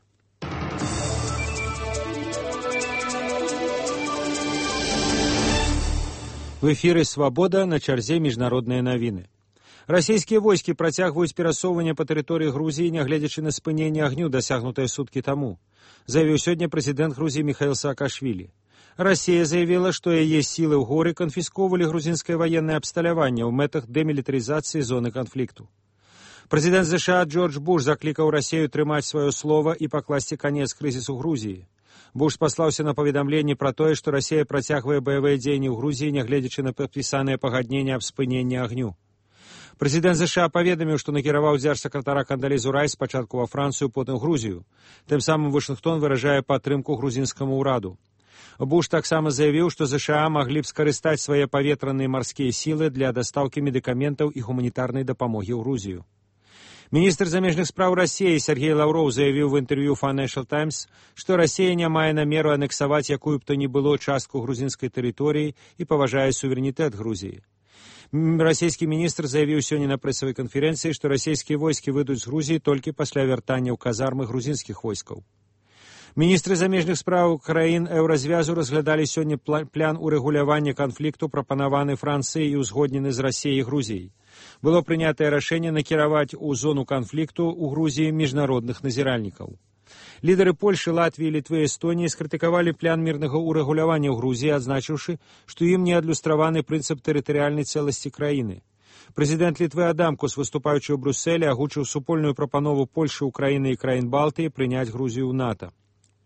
В эфіры «Свабода», на чарзе міжнародныя навіны. Расійскія войскі працягваюць перасоўванне па тэрыторыі Грузіі, нягледзячы на спыненне агню, дасягнутае суткі таму, заявіў сёння прэзідэнт Грузіі Міхаіл Саакашвілі. Расія заявіла, што яе сілы ў горы канфісковалі грузінскае ваеннае абсталяванне ў мэтах дэмілітарызацыі зоны канфлікту. Прэзідэнт ЗША Джордж Буш заклікаў Расію трымаць сваё слова і пакласці канец крызісу Грузіі. Буш паслаўся на паведамленне пра тое, што Расія працягвае баявыя дзеянні ў Грузіі, нягледзячы на падпісанае пагадненне аб спыненні агню. Прэзідэнт ЗША паведаміў, што накіраваў дзяржсакратара Кандалізу Райс спачатку ва Францыю, потым Грузію. Тым самым Вашынгтон выражае падтрымку грузінскаму ўраду. Буш таксама заявіў, што ЗША маглі б скарыстаць свае паветраныя марскія сілы для дастаўкі медыкаментаў і гуманітарнай дапамогі ў Грузію. Міністр замежных спраў Расіі Сергей Лаўроў заявіў в інтэрв'ю Financial Times, што Расія не мае намеру анексаваць якую б то ні было частку грузінскай тэрыторыі і паважае суверэнітэт Грузіі. Расійскі міністр заявіў сёння на прэсавай канферэнцыі, што расійскія войскі выйдуць з Грузіі толькі пасля вяртання ў казармы грузінскіх войскаў. Міністры замежных спраў краін еўразвязу разглядалі сёння план урэгулявання канфлікту, прапанаваны Францыяй і узгоднены з Расіяй і Грузіяй. Было прынятае рашэнне накіраваць у зону канфлікту ў Грузіі міжнародных назіральнікаў. Лідары Польшы, Латвіі, Літвы і Эстоніі скрытыкавалі план мірнага ўрэгулявання ў Грузіі, адзначыўшы, што ім не адлюстраваны прынцып тэрытарыяльнай цэласці краіны. Прэзідэнт Літвы Адамкус, выступаючы ў Брюсселі, агучыў супольную прапанову Польшы, Украіны і краін Балтыі прыняць Грузію ў НАТО.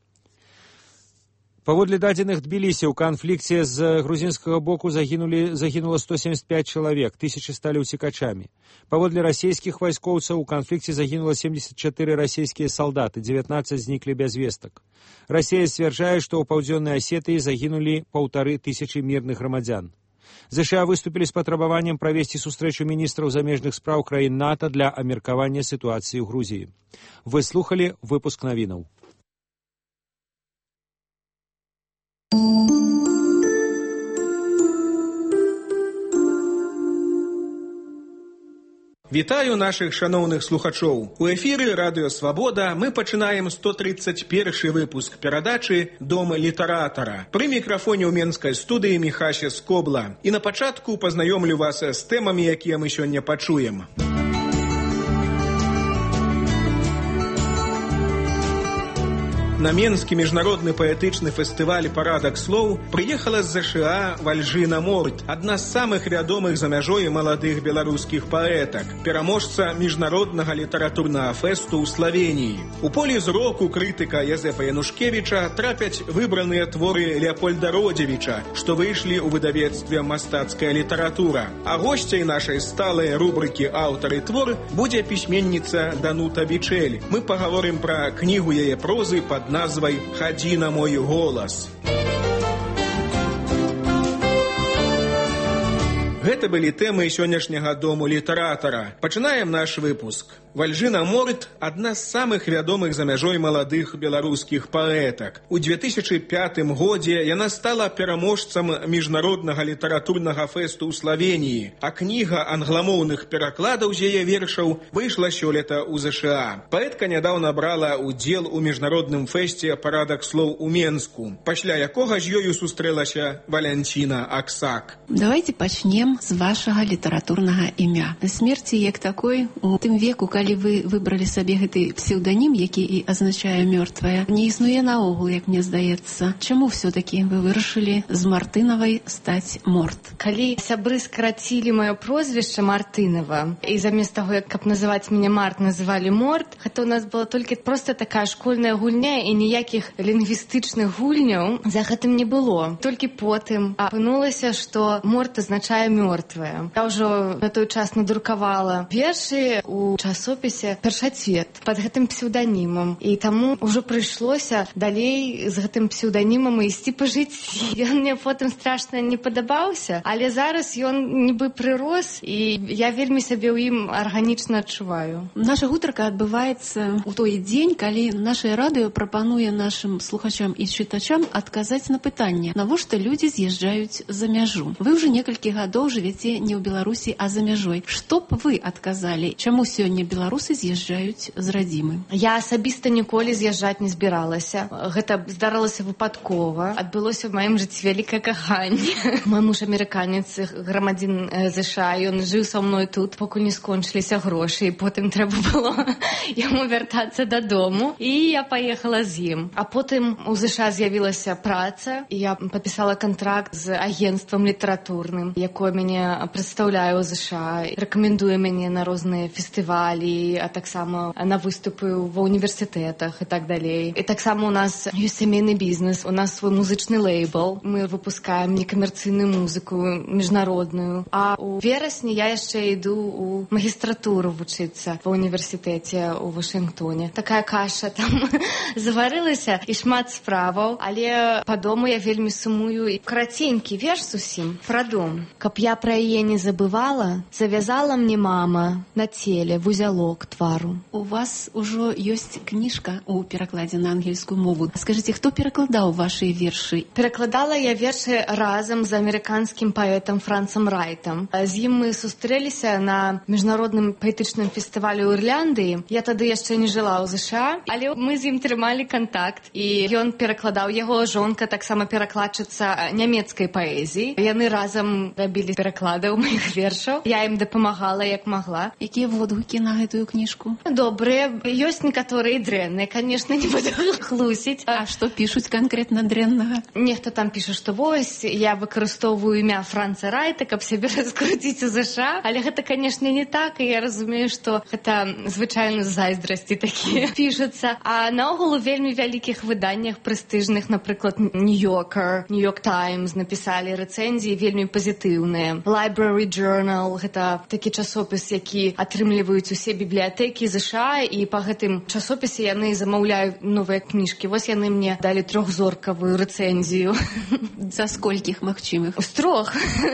Паводле дадзеных Тбілісі, у канфлікце з грузінскага боку загінулі, загінула сто семьдесят пять чалавек, тысячы сталі ўцекачамі. Паводле расійскіх вайскоўцаў, у канфлікце загінула семьдесят четыре расійскія салдаты, девятнадцать зніклі без вестак. Расія сцвярджае, што ў паўдзённай Асетыі загінулі паўтары тысячы мірных грамадзян. ЗША выступілі з патрабаваннем правесці сустрэчу міністраў замежных спраў краін НАТО для абмеркавання сітуацыі ў Грузіі. Вы слухалі выпуск навінаў. Вітаю нашых шаноўных слухачоў. У эфіры радыё «Свабода» мы пачынаем сто тридцать першы выпуск перадачы «Дом літаратара». Пры мікрафоне ў менскай студыі Міхася Скобла. І на пачатку пазнаёмлю вас з тэмамі, якія мы сёння пачуем. На Менскі міжнародны паэтычны фестываль «Парадак слоў» прыехала з ЗША Вальжына Морт, адна з самых вядомых за мяжой маладых беларускіх паэтак, пераможца міжнароднага літаратурнага фэсту ў Славеніі. У полі зроку крытыка Язэпа Янушкевіча трапяць выбраныя творы Леапольда Родзевіча, што выйшлі ў выдавецтве «Мастацкая літаратура». А госцяй нашай сталай рубрыкі «Аўтар і твор» будзе пісьменніца Данута Бичэль. Мы пагаворым пра кнігу яе прозы пад назвай «Хадзі на мой голас». Гэта былі тэмы сённяшняга дому літаратара. Пачынаем наш выпуск. Вальжына Морт – адна з самых вядомых за мяжой маладых беларускіх паэтак. У две тысячы пятым годзе яна стала пераможцам міжнароднага літаратурнага фэсту ў Славеніі, а кніга англамоўных перакладаў з яе вершаў выйшла сёлета ў ЗША. Паэтка нядаўна брала ўдзел у міжнародным фэсце «Парадак слоў» у Менску, пасля якога з ёю сустрэлася Валянціна Аксак. Давайте пачнем пачнём з вашага літаратурнага імя. Смерці як такой у тым веку, калі вы выбралі сабе гэты псеўданім, які і азначае мёртвая, не існуе наогул, як мне здаецца. Чаму все-таки вы вырашылі з Мартынавай стаць Морт? Калі сябры скарацілі маё прозвішча Мартынава, і замест таго, як каб называць мяне Март, называлі Морт, гэта у нас была толькі проста такая школьная гульня, і ніякіх лінгвістычных гульняў за гэтым не было. Толькі потым апынулася, што Морт азначае мёртвая. Я ўжо на той час надрукавала вершы у часопісе «Першацвет» пад гэтым псеўданімам. І таму ўжо прыйшлося далей з гэтым псеўданімам ісці па жыцці. Ён мне потым страшна не падабаўся, але зараз ён нібы прырос, і я вельмі сябе ў ім арганічна адчуваю. Наша гутарка адбываецца ў той дзень, калі нашае радыё прапануе нашым слухачам і чытачам адказаць на пытанне, навошта людзі з'язджаюць за мяжу. Вы ўжо некалькі гадоў жывяце не ў Беларусі, а за мяжой. Што б вы адказалі? Чаму сёння беларусы з'язджаюць з радзімы? Я асабіста ніколі з'язджаць не збіралася. Гэта здарылася выпадкова. Адбылося в маім жыцці вялікае каханне. Мой муж амерыканец, грамадзін ЗША, ён жыў са мной тут, покуль не скончыліся грошы, і потым трэба было яму вяртацца дадому, і я паехала з ім. А потым у ЗША з'явілася праца, і я падпісала кантракт з агенцтвам літаратурным, якое мяне прадстаўляе ў ЗША, рэкамендуе мяне на розныя фестывалі, а таксама на выступы ва універсітэтах і так далей. І таксама у нас ёсць сямейны бізнес, у нас свой музычны лейбл, мы выпускаем некамерцыйную музыку міжнародную. А у верасні я яшчэ іду у магістратуру вучыцца ва універсітэце ў Вашынгтоне. Такая каша там заварылася і шмат справаў, але па дому я вельмі сумую. І караценькі верш зусім пра дом. Каб я пра яе не забывала, завязала мне мама на целе вузялок твару. У вас ужо ёсць кніжка у перакладзе на ангельскую мову. Скажыце, хто перакладаў вашыя вершы? Перакладала я вершы разам з амерыканскім паэтам Францам Райтам. З ім мы сустрэліся на міжнародным паэтычным фестывалі ў Ірландыі. Я тады яшчэ не жыла ў ЗША, але мы з ім трымалі кантакт, і ён перакладаў, яго жонка таксама перакладчыца нямецкай паэзіі. Яны разам рабілі пераклады ў маіх вершаў. Я ім дапамагала як магла. Якія водгукі на гэтую кніжку? Добрыя. Ёсць некаторыя дрэнныя, канешне, не буду хлусіць. А што пішуць канкрэтна дрэннага? Нехта там піша, што вось, я выкарыстоўваю імя Франца Райта, каб сябе раскруціць у ЗША, але гэта, канешне, не так, і я разумею, што гэта звычайна зайздрасці такія пішуцца. А наогул у вельмі вялікіх выданнях прэстыжных, напрыклад, Нью-Йоркер, Нью-Йорк Таймс напісалі рэцэнзіі вельмі пазітыўныя. Library Journal — гэта такі часопіс, які атрымліваюць усе бібліятэкі ЗША, і па гэтым часопісе яны замаўляюць новыя кніжкі. Вось яны мне далі трохзоркавую рэцэнзію. За сколькіх магчымых? З трох.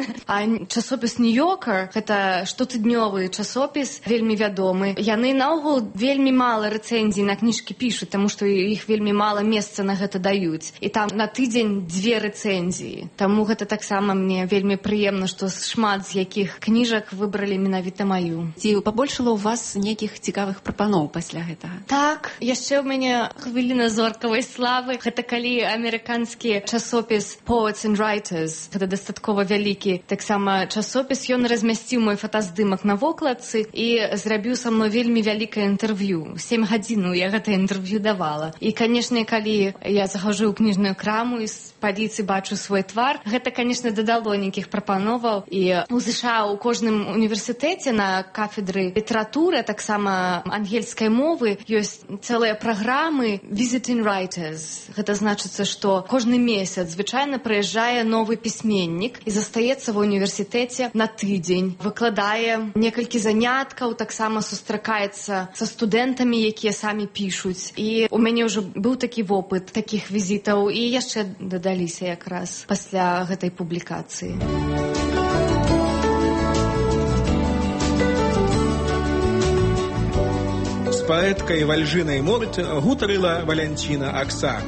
А часопіс Нью-Йоркер — гэта штотыднёвы часопіс, вельмі вядомы. Яны наогул вельмі мала рэцэнзій на кніжкі пішуць, таму што іх вельмі мала месца на гэта даюць. І там на тыдзень дзве рэцэнзіі. Таму гэта таксама мне вельмі прыемна, што шмат з якіх кніжак выбралі менавіта маю. Ці пабольшала ў вас нейкіх цікавых прапаноў пасля гэтага? Так, яшчэ ў мяне хвіліна зоркавай славы. Гэта калі амерыканскі часопіс Poets and Writers, гэта дастаткова вялікі таксама часопіс, ён размясціў мой фотаздымак на вокладцы і зрабіў са мной вельмі вялікае інтэрв'ю. Сем гадзінаў я гэта інтэрв'ю давала. І, канешне, калі я захожу ў кніжную краму і з паліцы бачу свой твар, гэта, канешне, дадало нейкіх прапановаў. І у ЗША у кожным універсітэце на кафедры літаратуры, таксама ангельскай мовы, ёсць цэлыя праграмы Visiting Writers. Гэта значыцца, што кожны месяц звычайна прыязджае новы пісьменнік і застаецца ва універсітэце на тыдзень, выкладае некалькі заняткаў, таксама сустракаецца са студэнтамі, якія самі пішуць. І у мяне ўжо быў такі вопыт такіх візітаў, і яшчэ дадаліся якраз пасля гэтай публікацыі. З паэткай Вальжынай Морт гутарыла Валянціна Аксак.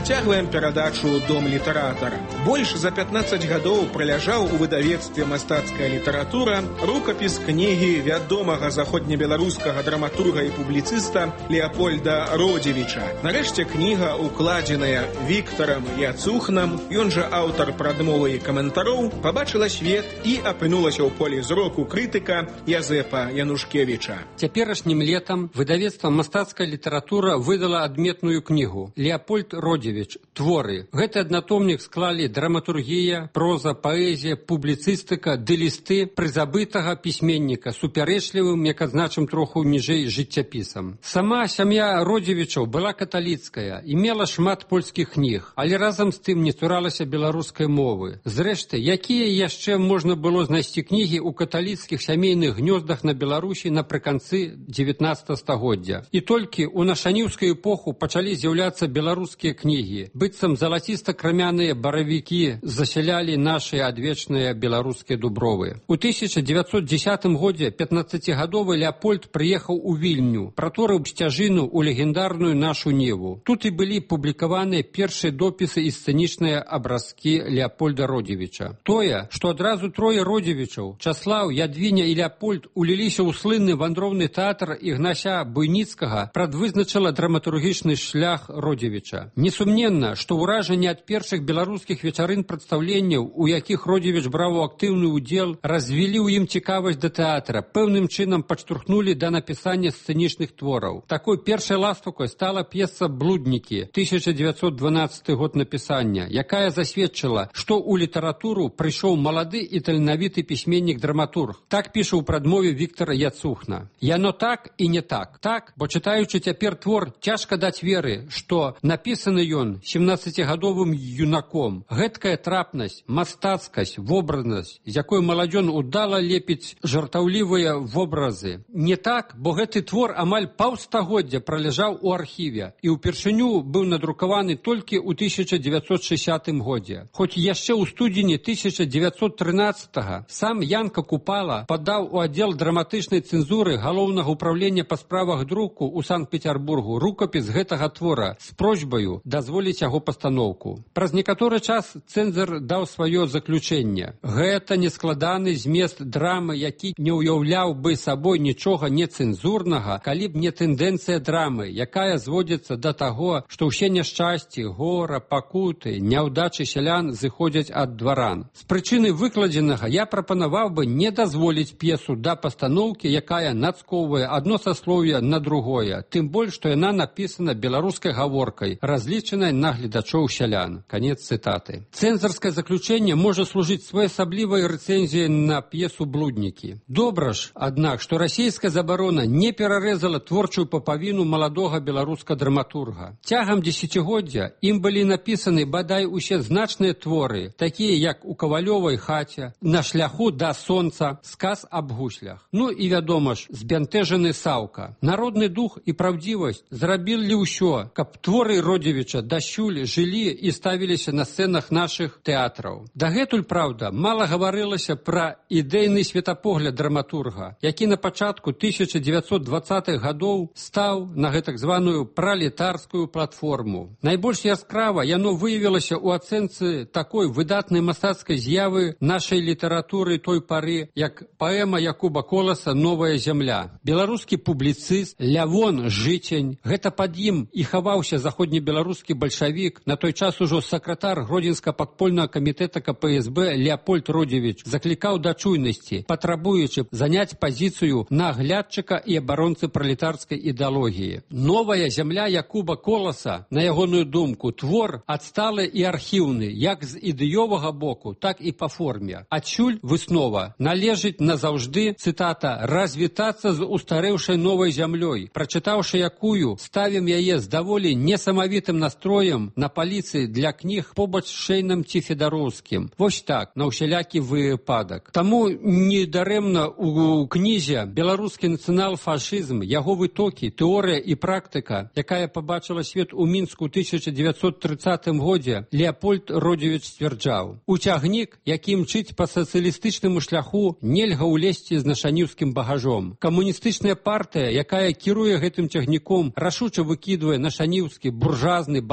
Працягваем перадачу «Дом літаратара». Больш за пятнаццаць гадоў праляжаў у выдавецтве «Мастацкая літаратура» рукапіс кнігі вядомага заходнебеларускага драматурга і публіцыста Леапольда Родзевіча. Нарэшце кніга, укладзеная Віктарам Яцухнам, ён жа аўтар прадмовы і каментароў, пабачыла свет і апынулася ў полі зроку крытыка Язэпа Янушкевіча. Цяперашнім летам выдавецтва «Мастацкая літаратура» выдала адметную кнігу «Леапольд Родзевіч. Творы». Гэты аднатомнік склалі драматургія, проза, паэзія, публіцыстыка ды лісты прызабытага пісьменніка супярэчлівым, як адзначым троху ніжэй, жыццяпісам. Сама сям'я Родзевічаў была каталіцкая, і мела шмат польскіх кніг, але разам з тым не цуралася беларускай мовы. Зрэшты, якія яшчэ можна было знайсці кнігі ў каталіцкіх сямейных гнёздах на Беларусі напрыканцы дзевятнаццатага стагоддзя. І толькі ў нашаніўскую эпоху пачалі з'яўляцца беларускія кнігі. Быццам залаціста-крамяныя баравікі засялялі нашыя адвечныя беларускія дубровы. У тысяча дзевяцьсот дзесятым годзе пятнаццацігадовы Леапольд прыехаў у Вільню, праторыў сцяжыну ў легендарную нашу Неву. Тут і былі публікаваныя першыя допісы і сцэнічныя абразкі Леапольда Родзевіча. Тое, што адразу трое Родзевічаў, Часлаў, Ядвіня і Леапольд, уліліся ў слынны вандроўны тэатр Ігнася Буйніцкага, прадвызначыла драматургічны шлях Родзевіча. Несумненна, што ўражанне ад першых беларускіх вечарын прадстаўленняў, у якіх Родзевіч браў актыўны ўдзел, развілі ў ім цікавасць да тэатра, пэўным чынам падштурхнулі да напісання сцэнічных твораў. Такой першай ластаўкай стала п'еса «Блуднікі» тысяча дзевяцьсот дванаццаты год напісання, якая засведчыла, што ў літаратуру прыйшоў малады і таленавіты пісьменнік-драматург. Так піша ў прадмове Віктара Яцухна. Яно так і не так. Так, бо чытаючы цяпер твор, цяжка даць веры, што напісаны ён семнаццацігадовым юнаком. Гэткая трапнасць, мастацкасць, вобразнасць, з якой маладзён удала лепіць жартаўлівыя вобразы. Не так, бо гэты твор амаль паўстагоддзя праляжаў у архіве і ўпершыню быў надрукаваны толькі ў тысяча дзевяцьсот шэсцятым годзе. Хоць яшчэ ў студзені тысяча дзевяцьсот трынаццатага сам Янка Купала падаў у аддзел драматычнай цэнзуры галоўнага ўправлення па справах друку ў Санкт-Петербургу рукапіс гэтага твора з просьбаю дазволіць яго пастаноўку. Праз некаторы час цэнзор даў сваё заключэнне. Гэта нескладаны змест драмы, які не ўяўляў бы сабой нічога нецэнзурнага, калі б не тэндэнцыя драмы, якая зводзіцца да таго, што ўсе няшчасці, гора, пакуты, няўдачы сялян зыходзяць ад дваран. З прычыны выкладзенага я прапанаваў бы не дазволіць п'есу да пастаноўкі, якая нацкоўвае адно саслоўе на другое, тым больш, што яна напісана беларускай гаворкай, разлічанай на гледачоў сялян. Канец цытаты. Цэнзарскае заключэнне можа служыць своеасаблівай рэцэнзіяй на п'есу «Блуднікі». Добра ж, аднак, што расійская забарона не перарэзала творчую папавіну маладога беларуска драматурга. Цягам дзесяцігоддзя ім былі напісаны бадай усе значныя творы, такія як «У кавалёвай хаце», «На шляху да сонца», «Сказ аб гуслях». Ну і, вядома ж, «Збянтэжаны Саўка». Народны дух і праўдзівасць зрабілі ўсё, каб творы Родзевіча дасюль жылі і ставіліся на сцэнах нашых тэатраў. Дагэтуль, праўда, мала гаварылася пра ідэйны светапогляд драматурга, які на пачатку тысяча дзевяцьсот дваццатых гадоў стаў на гэтак званую пралетарскую платформу. Найбольш яскрава яно выявілася ў ацэнцы такой выдатнай мастацкай з'явы нашай літаратуры той пары, як паэма Якуба Коласа «Новая зямля». Беларускі публіцыст Лявон Жыцень, гэта пад ім і хаваўся заходнебеларускі бальшавік, на той час ужо сакратар Гродзенска-падпольнага камітэта ка пэ эс бэ Леапольд Родзевіч заклікаў да чуйнасці, патрабуючы заняць пазіцыю наглядчыка і абаронцы пралетарскай ідэалогіі. «Новая зямля» Якуба Коласа, на ягоную думку, твор адсталы і архіўны, як з ідэёвага боку, так і па форме. Адсюль выснова належыць назаўжды, цытата, «развітацца з устарэўшай новай зямлёй, прачытаўшы якую, ставім яе з даволі несамавітым настроем на паліцы для кніг побач з Шэйнам ці Федароўскім». Вось так, на ўсялякі выпадак. Таму недарэмна у кнізе «Беларускі нацыянал-фашызм, яго вытокі, тэорыя і практыка», якая пабачыла свет у Мінску ў тысяча дзевяцьсот трыццатым годзе, Леапольд Родзевіч сцвярджаў: «У цягнік, які мчыць па сацыялістычнаму шляху, нельга ўлезці з нашаніўскім багажом. Камуністычная партыя, якая кіруе гэтым цягніком, рашуча выкідвае нашаніўскі, буржуазны,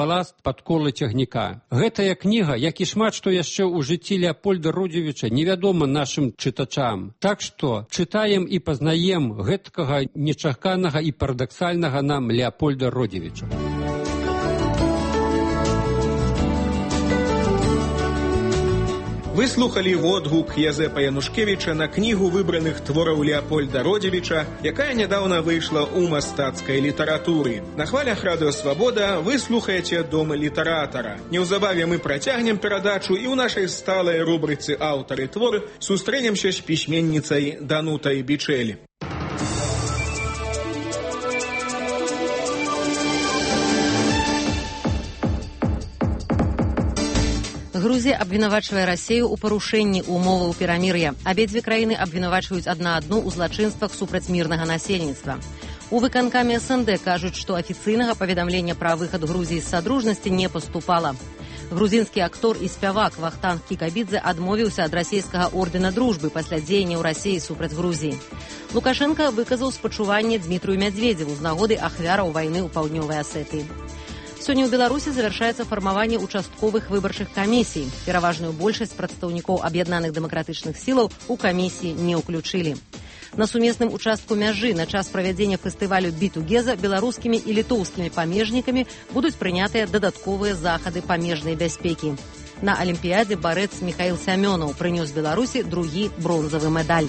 баласт пад колы цягніка. Гэтая кніга, як і шмат што яшчэ ў жыцці Леапольда Родзівіча, невядома нашым чытачам. Так што чытаем і пазнаем гэткага нечаканага і парадаксальнага нам Леапольда Родзівіча. Вы слухали водгук Язэпа Янушкевіча на кнігу выбраных твораў Леапольда Родзівіча, якая нядаўна выйшла ў мастацкай літаратуры. На хвалях Радыё Свабода вы слухаеце Дом літаратара. Неўзабаве мы працягнем перадачу і ў нашай сталай рубрыцы «Аўтары твор» сустрэнемся з пісьменніцай Данутай Бичель. Грузія абвінавачвае Расію ў парушэнні умоваў перамір'я. Абедзве краіны абвінавачваюць адна адну ў злачынствах супраць мірнага насельніцтва. У выканкаме эс эн дэ кажуць, што афіцыйнага паведамлення пра выхад Грузіі з садружнасці не паступала. Грузінскі актор і спявак Вахтанг Кікабідзе адмовіўся ад расійскага ордэна дружбы пасля дзеянняў Расіі супраць Грузіі. Лукашенка выказаў спачуванне Дмітрыю Мядзведзеву з нагоды ахвяраў вайны ў паўднёвай Асетыі. Сёння ў Беларусі завяршаецца фармаванне участковых выбарчых камісій. Пераважную большасць прадстаўнікоў аб'яднаных дэмакратычных сілаў у камісіі не ўключылі. На сумесным участку мяжы на час правядзення фестывалю «Бітугеза» беларускімі і літоўскімі памежнікамі будуць прынятыя дадатковыя захады памежнай бяспекі. На алімпіядзе барэц Міхаіл Сямёнаў прынёс Беларусі другі бронзавы медаль.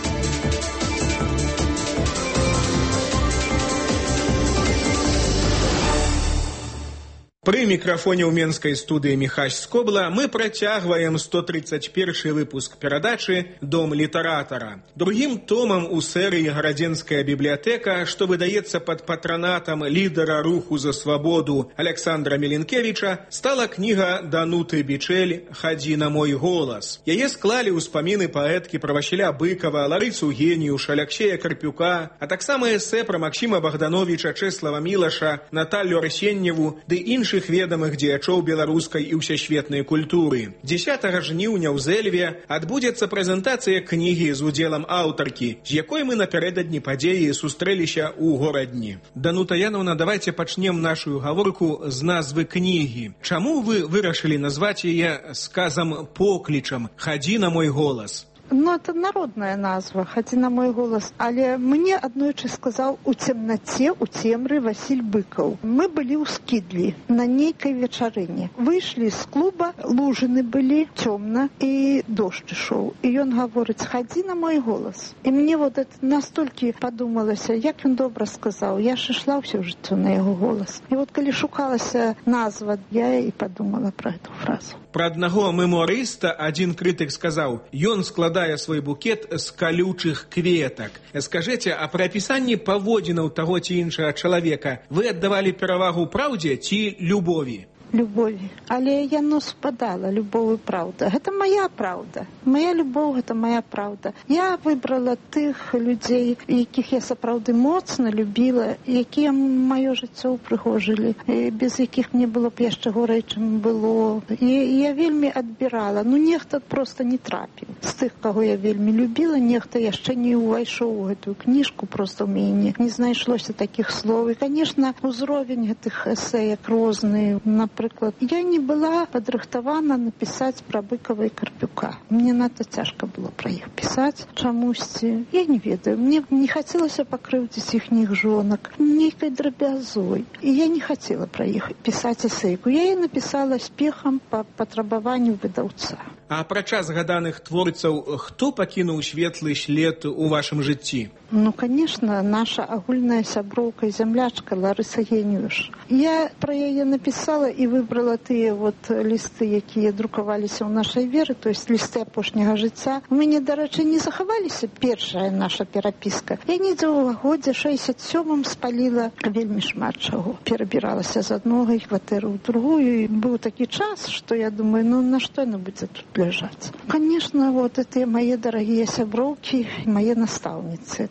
Пры мікрафоне ў менскай студыі Міхась Скобла мы працягваем сто тридцать першы выпуск перадачы «Дом літаратара». Другім томам у серыі «Гарадзенская бібліятэка», што выдаецца пад патранатам лідара руху за свабоду Александра Меленкевіча, стала кніга Дануты Бичель «Хадзі на мой голас». Яе склалі ўспаміны паэткі пра Васіля Быкава, Ларысу Геніюш, Аляксея Карпюка, а таксама эсэ пра Максіма Богдановича, Чэслава Мілаша, Наталлю Арсеньеву ды іншых ведамых дзеячоў беларускай і ўсесветнай культуры. дзесятага жніўня ў Зэльве адбудзецца прэзентацыя кнігі з удзелам аўтаркі, з якой мы напярэдадні падзеі сустрэліся ў горадні. Данута Яновна, давайте пачнем нашу гаворку з назвы кнігі. Чаму вы вырашылі назваць яе сказам-поклічам «Хадзі на мой голас»? Ну, это народная назва, «Хадзі на мой голас». Але мне аднойчы сказаў у цемнаце, у цемры Васіль Быкаў. Мы былі ў Скідлі на нейкай вечарыне. Выйшлі з клуба, лужыны былі, цёмна, і дождж ішоў. І ён гаворыць «Хадзі на мой голас». І мне вот это настолькі падумалася, як ён добра сказаў. Я ж ішла ўсё жыццё на яго голас. І вот калі шукалася назва, я і падумала пра эту фразу. Пра аднаго мемуарыста адзін крытык сказаў: «Ён складае свой букет з калючых кветак». Скажыце, а пры апісанні паводзінаў таго ці іншага чалавека вы аддавалі перавагу праўдзе ці любові? Любові. Але яно спадала, любоў і праўда. Гэта моя праўда. Моя любоў, гэта моя праўда. Я выбрала тых людзей, якіх я сапраўды моцна любіла, якія маё жыццё ўпрыгожылі, без якіх мне было б яшчэ горай, чым было. І я вельмі адбірала. Ну, нехта проста не трапіў. З тых, каго я вельмі любіла, нехта яшчэ не ўвайшоў у гэтую кніжку, проста ў мяне не знайшлося такіх слоў. І, канешне, узровень гэтых эсэек розны. Напрыклад, я не была падрыхтавана напісаць пра Быкава і Карпюка. Мне надта цяжка было пра іх пісаць чамусьці. Я не ведаю, мне не хацелася пакрыўдзіць іхніх жонак нейкай драбязой. І я не хацела пра іх пісаць эсэйку. Я яе напісала спехам па патрабаванню выдаўца. А пра час гаданых творцаў хто пакінуў светлы след у вашым жыцці? Ну, конечно, наша агульная сяброўка і зямлячка Ларыса Геніюш. Я пра яе напісала і выбрала тыя вот лісты, якія друкаваліся ў нашай веры, то есть лісты апошняга жыцця. У мяне, дарэчы, не захаваліся першая наша перапіска. Я недзе ў годзе шэсцьдзесят сёмым спаліла вельмі шмат чаго. Перабіралася з адной кватэры ў другую. І быў такі час, што я думаю, ну на што яно будзе тут ляжаць. Конечно, вот это мае дарагія сяброўкі, мае настаўніцы.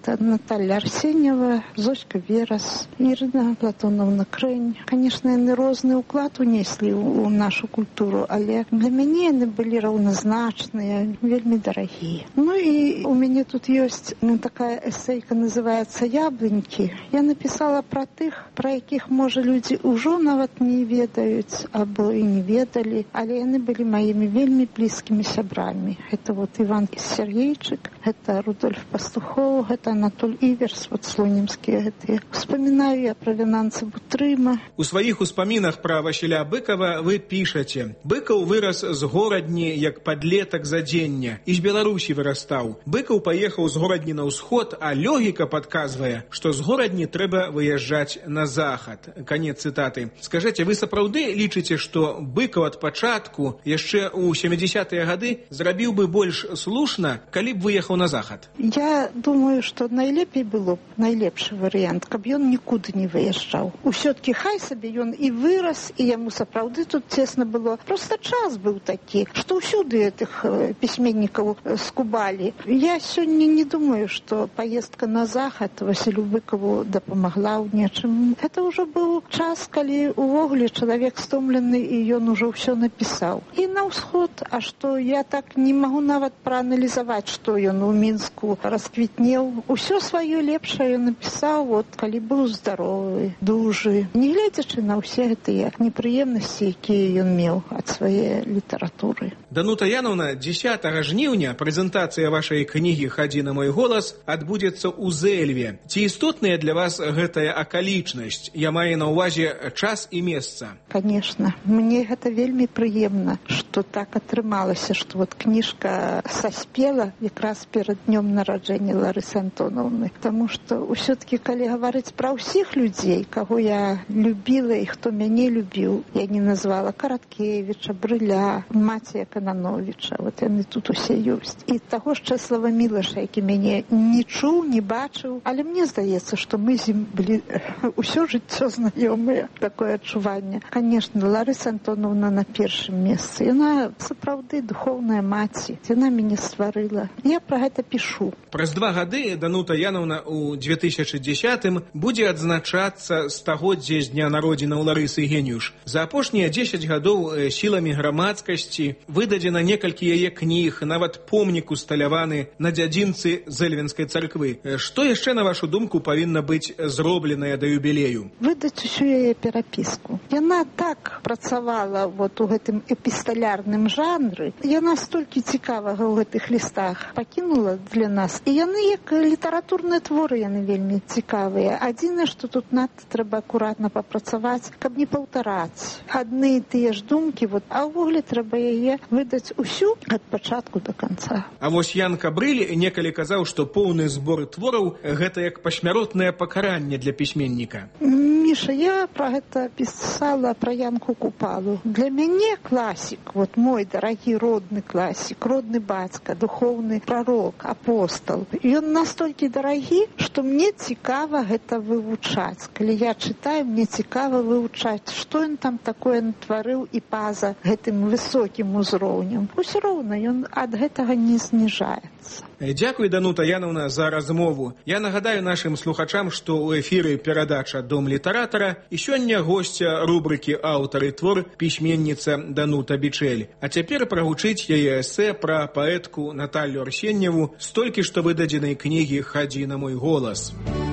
Это Наталья Арсеньева, Зоська Верас, Ірина Платоновна Крэнь. Конечно, яны розны ўклад унеслі ў нашу культуру, але для мяне яны былі раўназначныя, вельмі дарагія. Ну і у мяне тут ёсць такая эсейка, называется «Яблоньки». Я написала про тых, про якіх, можа, людзі ўжо нават не ведаюць, або і не ведалі, але яны былі маімі вельмі блізкімі сябрамі. Это вот Иван Сергейчык, это Рудольф Пастухов, это Анатоль Иверс, вот слонимские гэтыя. Вспоминаю я про Вінанца Бутрыма. У сваіх успамінах пра Васіля Быкова вы пішаце: Быкаў вырас з горадні як падлетак задзення і з Беларусі вырастаў. Быкаў паехаў з горадні на ўсход, а логіка падказвае, што з горадні трэба выязджаць на захад. Канец цытаты. Скажыце, вы сапраўды лічыце, што Быкаў ад пачатку яшчэ ў сямідзесятыя гады зрабіў бы больш слушна, калі б выехаў на захад? Я думаю, што найлепей было б, найлепшы варыянт, каб ён нікуды не выязджаў. Усё-ткі хай сабе ён і вырас, і яму сапраўды тут цесна было. Просто час быў такі, што ўсюды гэтых пісьменнікаў скубалі. Я сёння не думаю, што поездка на захад Васілю Быкаву дапамагла ў нечым. Это ўжо быў час, калі увогуле чалавек стомлены, і ён ужо ўсё напісаў. І на ўсход, а што я так не магу нават прааналізаваць, што ён у Мінску расквітнеў. Усё сваё лепшае ён напісаў, вот, калі быў здаровы, дужы. Не гледзячы на ўсе гэтыя непрыемнасці, якія ён меў ад свае літаратуры. Данута Яновна, дзесятага жніўня прэзентацыя вашай кнігі «Хадзі на мой голас» адбудзецца ў Зэльве. Ці істотная для вас гэтая акалічнасць? Я маю на ўвазе час і месца. Конечно. Мне гэта вельмі прыемна, што так атрымалася, што вот кніжка саспела якраз перад днём нараджэння Ларысы Антоновны. Таму што ўсё-ткі, калі гаварыць пра ўсіх людзей, каго я любіла і хто мяне любіў, я не назвала Караткевіча, Брыля, Мація Канановіча, вот яны тут усе ёсць. І таго ж Чэслава Мілаша, які мяне не чуў, не бачыў, але мне здаецца, што мы з ім былі ўсё жыццё знаёмыя, такое адчуванне. Конечно, Ларыса Антоновна на першым месцы. Яна сапраўды духоўная маці. Яна мяне стварыла. Я пра гэта пішу. Праз два гады Данута Яновна ў две тысячы дзесятым будзе адзначацца стагоддзе з дня народзінаў Ларысы Генюш. За апошнія дзесяць гадоў сіламі грамадскасці выдадзена некалькі яе кніг, нават помнік усталяваны на дзядзінцы Зэльвенскай царквы. Што яшчэ, на вашу думку, павінна быць зробленае да юбілею? Выдаць усю яе перапіску. Яна так працавала вот у гэтым эпісталярным жанры. Яна столькі цікавага ў гэтых лістах пакінула для нас. І яны, як літаратурныя творы, яны вельмі цікавыя. Адзінае, што тут надта трэба акуратна папрацаваць, каб не паўтараць адны і тыя ж думкі, вот, а ўвогуле трэба яе выдаць усю ад пачатку да канца. А вось Ян Кабрыль некалі казаў, што поўны збор твораў гэта як пасмяротнае пакаранне для пісьменніка. Міша, я пра гэта пісала пра Янку Купалу. Для мяне класік, вот мой дарагі родны класік, родны бацька, духоўны прарок, апостол. Ён настолькі дарагі, што мне цікава гэта вывучаць. Калі я чытаю, мне цікава вывучаць, што ён там такое натварыў і па-за гэтым высокім узроўнем. Усё роўна ён ад гэтага не зніжаецца. Дзякуй, Данута Яновна, за размову. Я нагадаю нашым слухачам, што ў эфіры перадача «Дом літаратара» і сёння госця рубрыкі «Аўтар і твор» пісьменніца Данута Бичель. А цяпер прагучыць яе эсэ пра паэтку Наталью Арсеньеву з толькі што выдадзенай кнігі «Хадзі на мой голас».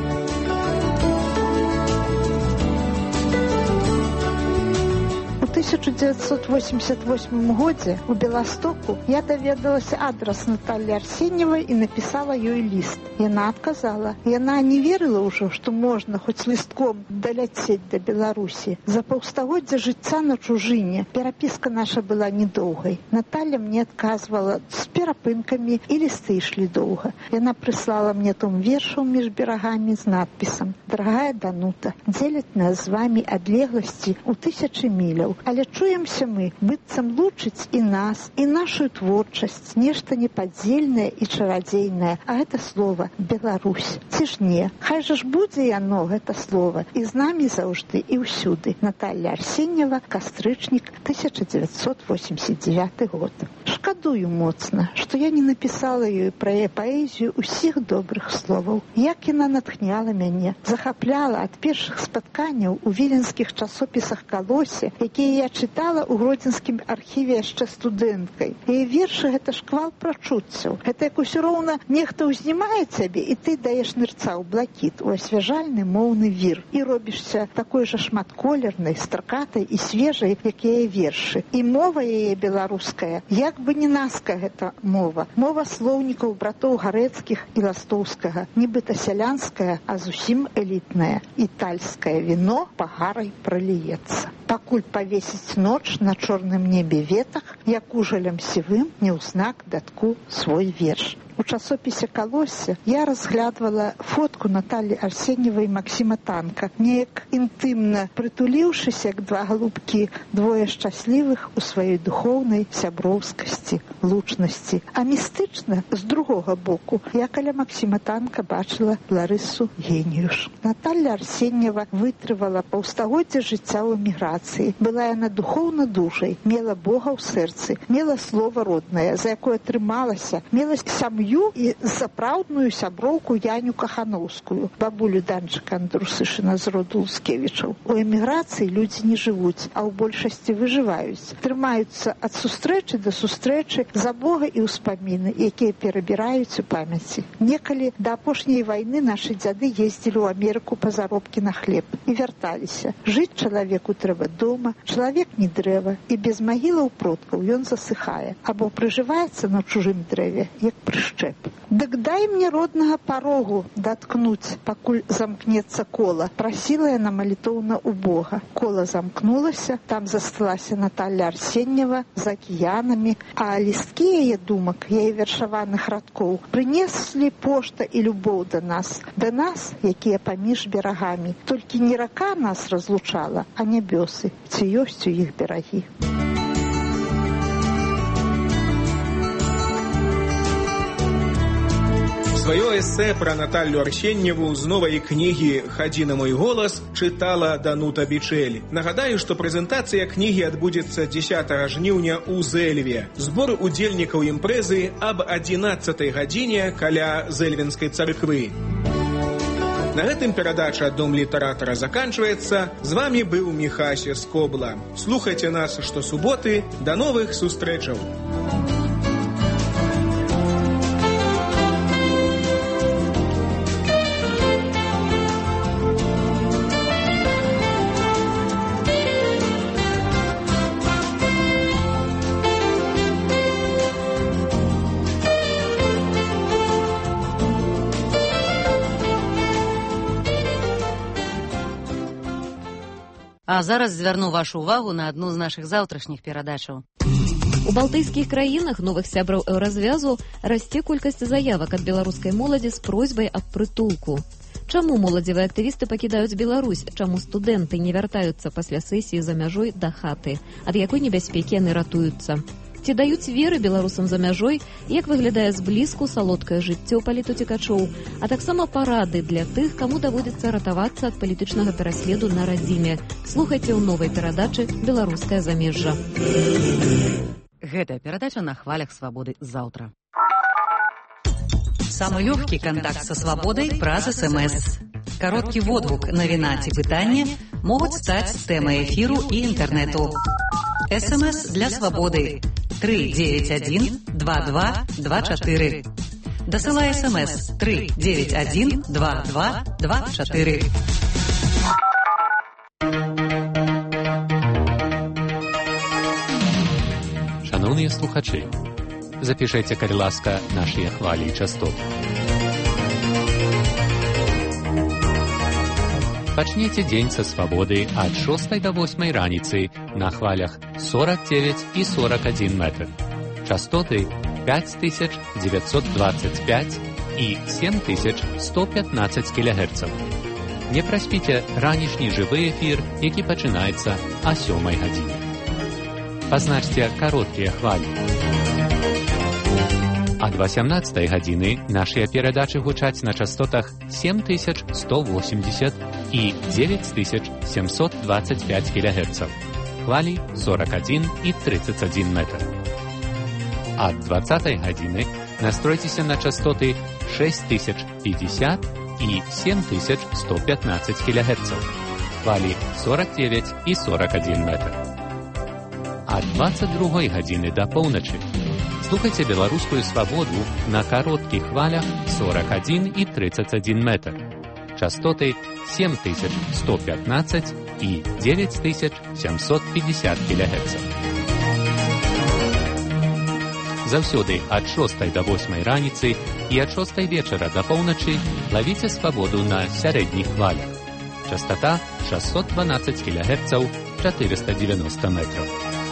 У тысяча девятьсот восемьдесят восьмом годзе у Беластоку я даведалася адрас Натальи Арсеньевой и написала ёй ліст. Яна адказала. Яна не верыла ўжо, што можна хоць лістком даляцець да Беларусі. За паўстагоддзя жыцця на чужыне перапіска наша была недоўгай. Наталья мне адказвала з перапынкамі, і лісты ішлі доўга. Яна прыслала мне том вершаў між берагамі з надпісам: «Дорогая Данута, дзеляць нас з вами адлегласці ў тысячы міляў, Але чуемся мы, быццам лучыць і нас, і нашу творчасць, нешта непадзельнае і чарадзейнае, а гэта слова Беларусь. Ці ж не? Хай жа ж будзе яно, гэта слова, і з намі заўжды і ўсюды. Наталья Арсеньева, кастрычнік, тысяча девятьсот восемьдесят девятый год. Шкадую моцна, што я не напісала ёй пра яе паэзію ўсіх добрых словаў. Як яна натхняла мяне, захапляла ад першых спатканняў у віленскіх часопісах «Калосе», якія я чытала ў гродзенскім архіве яшчэ студэнткай. Яе вершы — гэта шквал прачуццяў. Гэта як усё роўна нехта ўзнімае цябе, і ты даеш нырца ў блакіт, у асвяжальны моўны вір, і робішся такой жа шматколернай, стракатай і свежай, як яе вершы. І мова яе беларуская, як бы не наска гэта мова. Мова слоўнікаў братоў Гарэцкіх і Ластоўскага, нібыта сялянская, а зусім элітная. І тальскае віно пагарай проліецца. Пакуль павесіць ноч на чорным небе ветах, як ужалем сівым не ўзнак датку свой верш. У часопісе «Калосе» я разглядывала фотку Натальи Арсеньевой и Максима Танка, неяк інтымна прытуліўшыся, як два голубкі, двое шчаслівых у сваёй духоўнай сяброўскасці, лучнасці. А містычна, з другога боку, я каля Максима Танка бачыла Ларысу Геніюш. Наталья Арсеньева вытрывала паўстагоддзя жыцця ў эміграцыі. Была яна духоўна дужай, мела Бога ў сэрцы, мела слова роднае, за якое трымалася, мела сям'ю і сапраўдную сяброўку Яню Кахановскую, бабулю Данчыка Андрусышына з роду Лускевічаў. У эміграцыі людзі не жывуць, а ў большасці выжываюць. Трымаюцца ад сустрэчы да сустрэчы за Бога і ўспаміны, якія перабіраюць у памяці. Некалі да апошняй вайны нашы дзяды ездзілі ў Амерыку па заробкі на хлеб і вярталіся. Жыць чалавеку трэба дома, чалавек не дрэва, і без магілаў продкаў ён засыхае, або прыжываецца на чужым дрэве, як прышчэп. Дык дай мне роднага парогу даткнуць, пакуль замкнецца кола. Прасіла яна малітоўна ў Бога. Кола замкнулася, там засталася Наталья Арсеньева з акіянамі, а лісткі яе думак, яе вершаваных радкоў прынеслі пошта і любоў да нас, да нас, якія паміж берагамі. Толькі не рака нас разлучала, а нябёсы, ці ёсць у іх берагі. Свое эссе про Наталью Арсеньеву з новой книги «Ходи на мой голос» читала Данута Бичель. Нагадаю, что презентация книги отбудется дзесятага жніўня у Зэльве. Сбор удзельнікаў імпрэзы об одиннацатай гадзіне каля Зэльвенской царквы. На гэтым перадача «Дом літаратара» заканчивается. З вами был Михася Скобла. Слухайте нас штосуботы. До новых сустрэчаў! А зараз звярну вашу увагу на адну з нашых заўтрашніх перадачаў. У балтыйскіх краінах новых сябраў еўразвязу расце колькасць заявак ад беларускай моладзі з просьбай аб прытулку. Чаму моладзевыя актывісты пакідаюць Беларусь? Чаму студэнты не вяртаюцца пасля сесіі за мяжой да хаты? Ад якой небяспекі яны ратуюцца? Ці даюць веры беларусам за мяжой, як выглядае зблізку салодкае жыццё палітуцікачоў, а таксама парады для тых, каму даводзіцца ратавацца ад палітычнага пераследу на радзіме. Слухайце ў новай перадачы «Беларускае замежжа». Гэтая перадача на хвалях свабоды заўтра. Самы лёгкі кантакт са свабодай праз эс эм эс. Кароткі водгук, навіна ці пытанне могуць стаць тэмай эфіру і інтэрнэту. эс эм эс для свабоды три девять один два два два четыре. Дасылай эс эм эс три девять один два два два четыре. Шановні слухачі, запишіться, калі ласка, наші хвалі частот. Пачніце дзень са свабоды ад шостай да восьмай раніцы на хвалях сорок девять і сорок один метр. Частоты пять тысяч девятьсот двадцать пять і семь тысяч сто пятнадцать кілогерцаў. Не праспіце ранішні жывы эфір, які пачынаецца о сёмай гадзіне. пазначце кароткія хвалі. Ад васямнаццатай гадзіны нашыя перадачы гучаць на частотах сем тысяч сто восемьдесят і девять тысяч семьсот двадцать пять килогерцаў. Хвалі сорок один і тридцать один метр. Ад двадцатай гадзіны настройцеся на частоты шесть тысяч пятьдесят і семь тысяч сто пятнадцать килогерцаў. Хвалі сорок девять і сорок один метр. Ад двадцать другой гадзіны да поўначы слухайце беларускую свабоду на кароткіх хвалях сорок один і тридцать один метр. Частоты семь тысяч сто пятнадцать і девять тысяч семьсот пятьдесят килогерцаў. Заўсёды ад шостай да восьмай раніцы і ад шостай вечара да поўначы лавіце свабоду на сярэдніх хвалях. Частота шестьсот двенадцать килогерцаў, четыреста девяносто метров.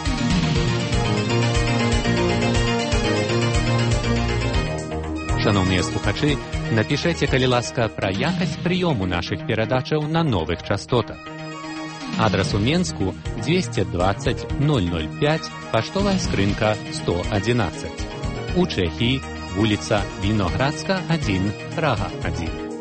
Шановныя слухачы, напішэце, калі ласка, пра якасць прыёму нашых перадачаў на новых частотах. Адрас у Менску двести двадцать ноль ноль пять, паштовая скрынка сто одиннадцать. У Чэхіі вуліца Віноградска один, Прага один.